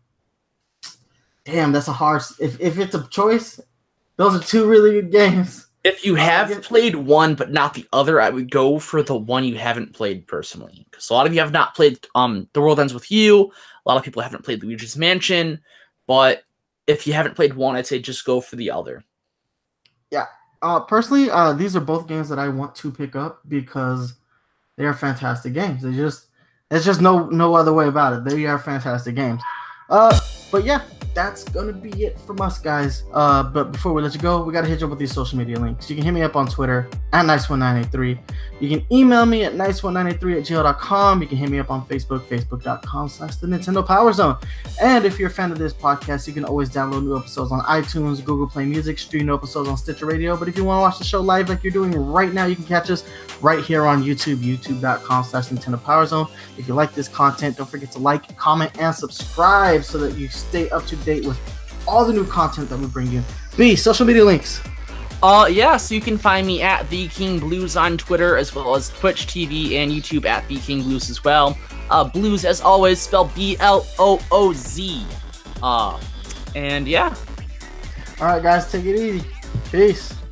damn, that's a hard. If it's a choice, those are two really good games. If you have played one but not the other, I would go for the one you haven't played personally. Because a lot of you have not played The World Ends With You. A lot of people haven't played Luigi's Mansion. But if you haven't played one, I'd say just go for the other. Yeah. Personally, these are both games that I want to pick up because they are fantastic games. There's just no other way about it. They are fantastic games. But yeah, that's gonna be it from us, guys. But before we let you go, we gotta hit you up with these social media links. You can hit me up on Twitter at Nice1983. You can email me at nice1983@gmail.com. You can hit me up on Facebook, facebook.com/the Nintendo Power Zone. And if you're a fan of this podcast, you can always download new episodes on iTunes, Google Play Music, stream new episodes on Stitcher Radio. But if you want to watch the show live like you're doing right now, you can catch us right here on YouTube, youtube.com/Nintendo Power Zone. If you like this content, don't forget to like, comment, and subscribe so that you stay up to date with all the new content that we bring you. B, social media links. So you can find me at The King Blues on Twitter, as well as Twitch TV and YouTube at The King Blues as well. Blues, as always, spelled BLOOZ. And yeah. All right, guys, take it easy. Peace.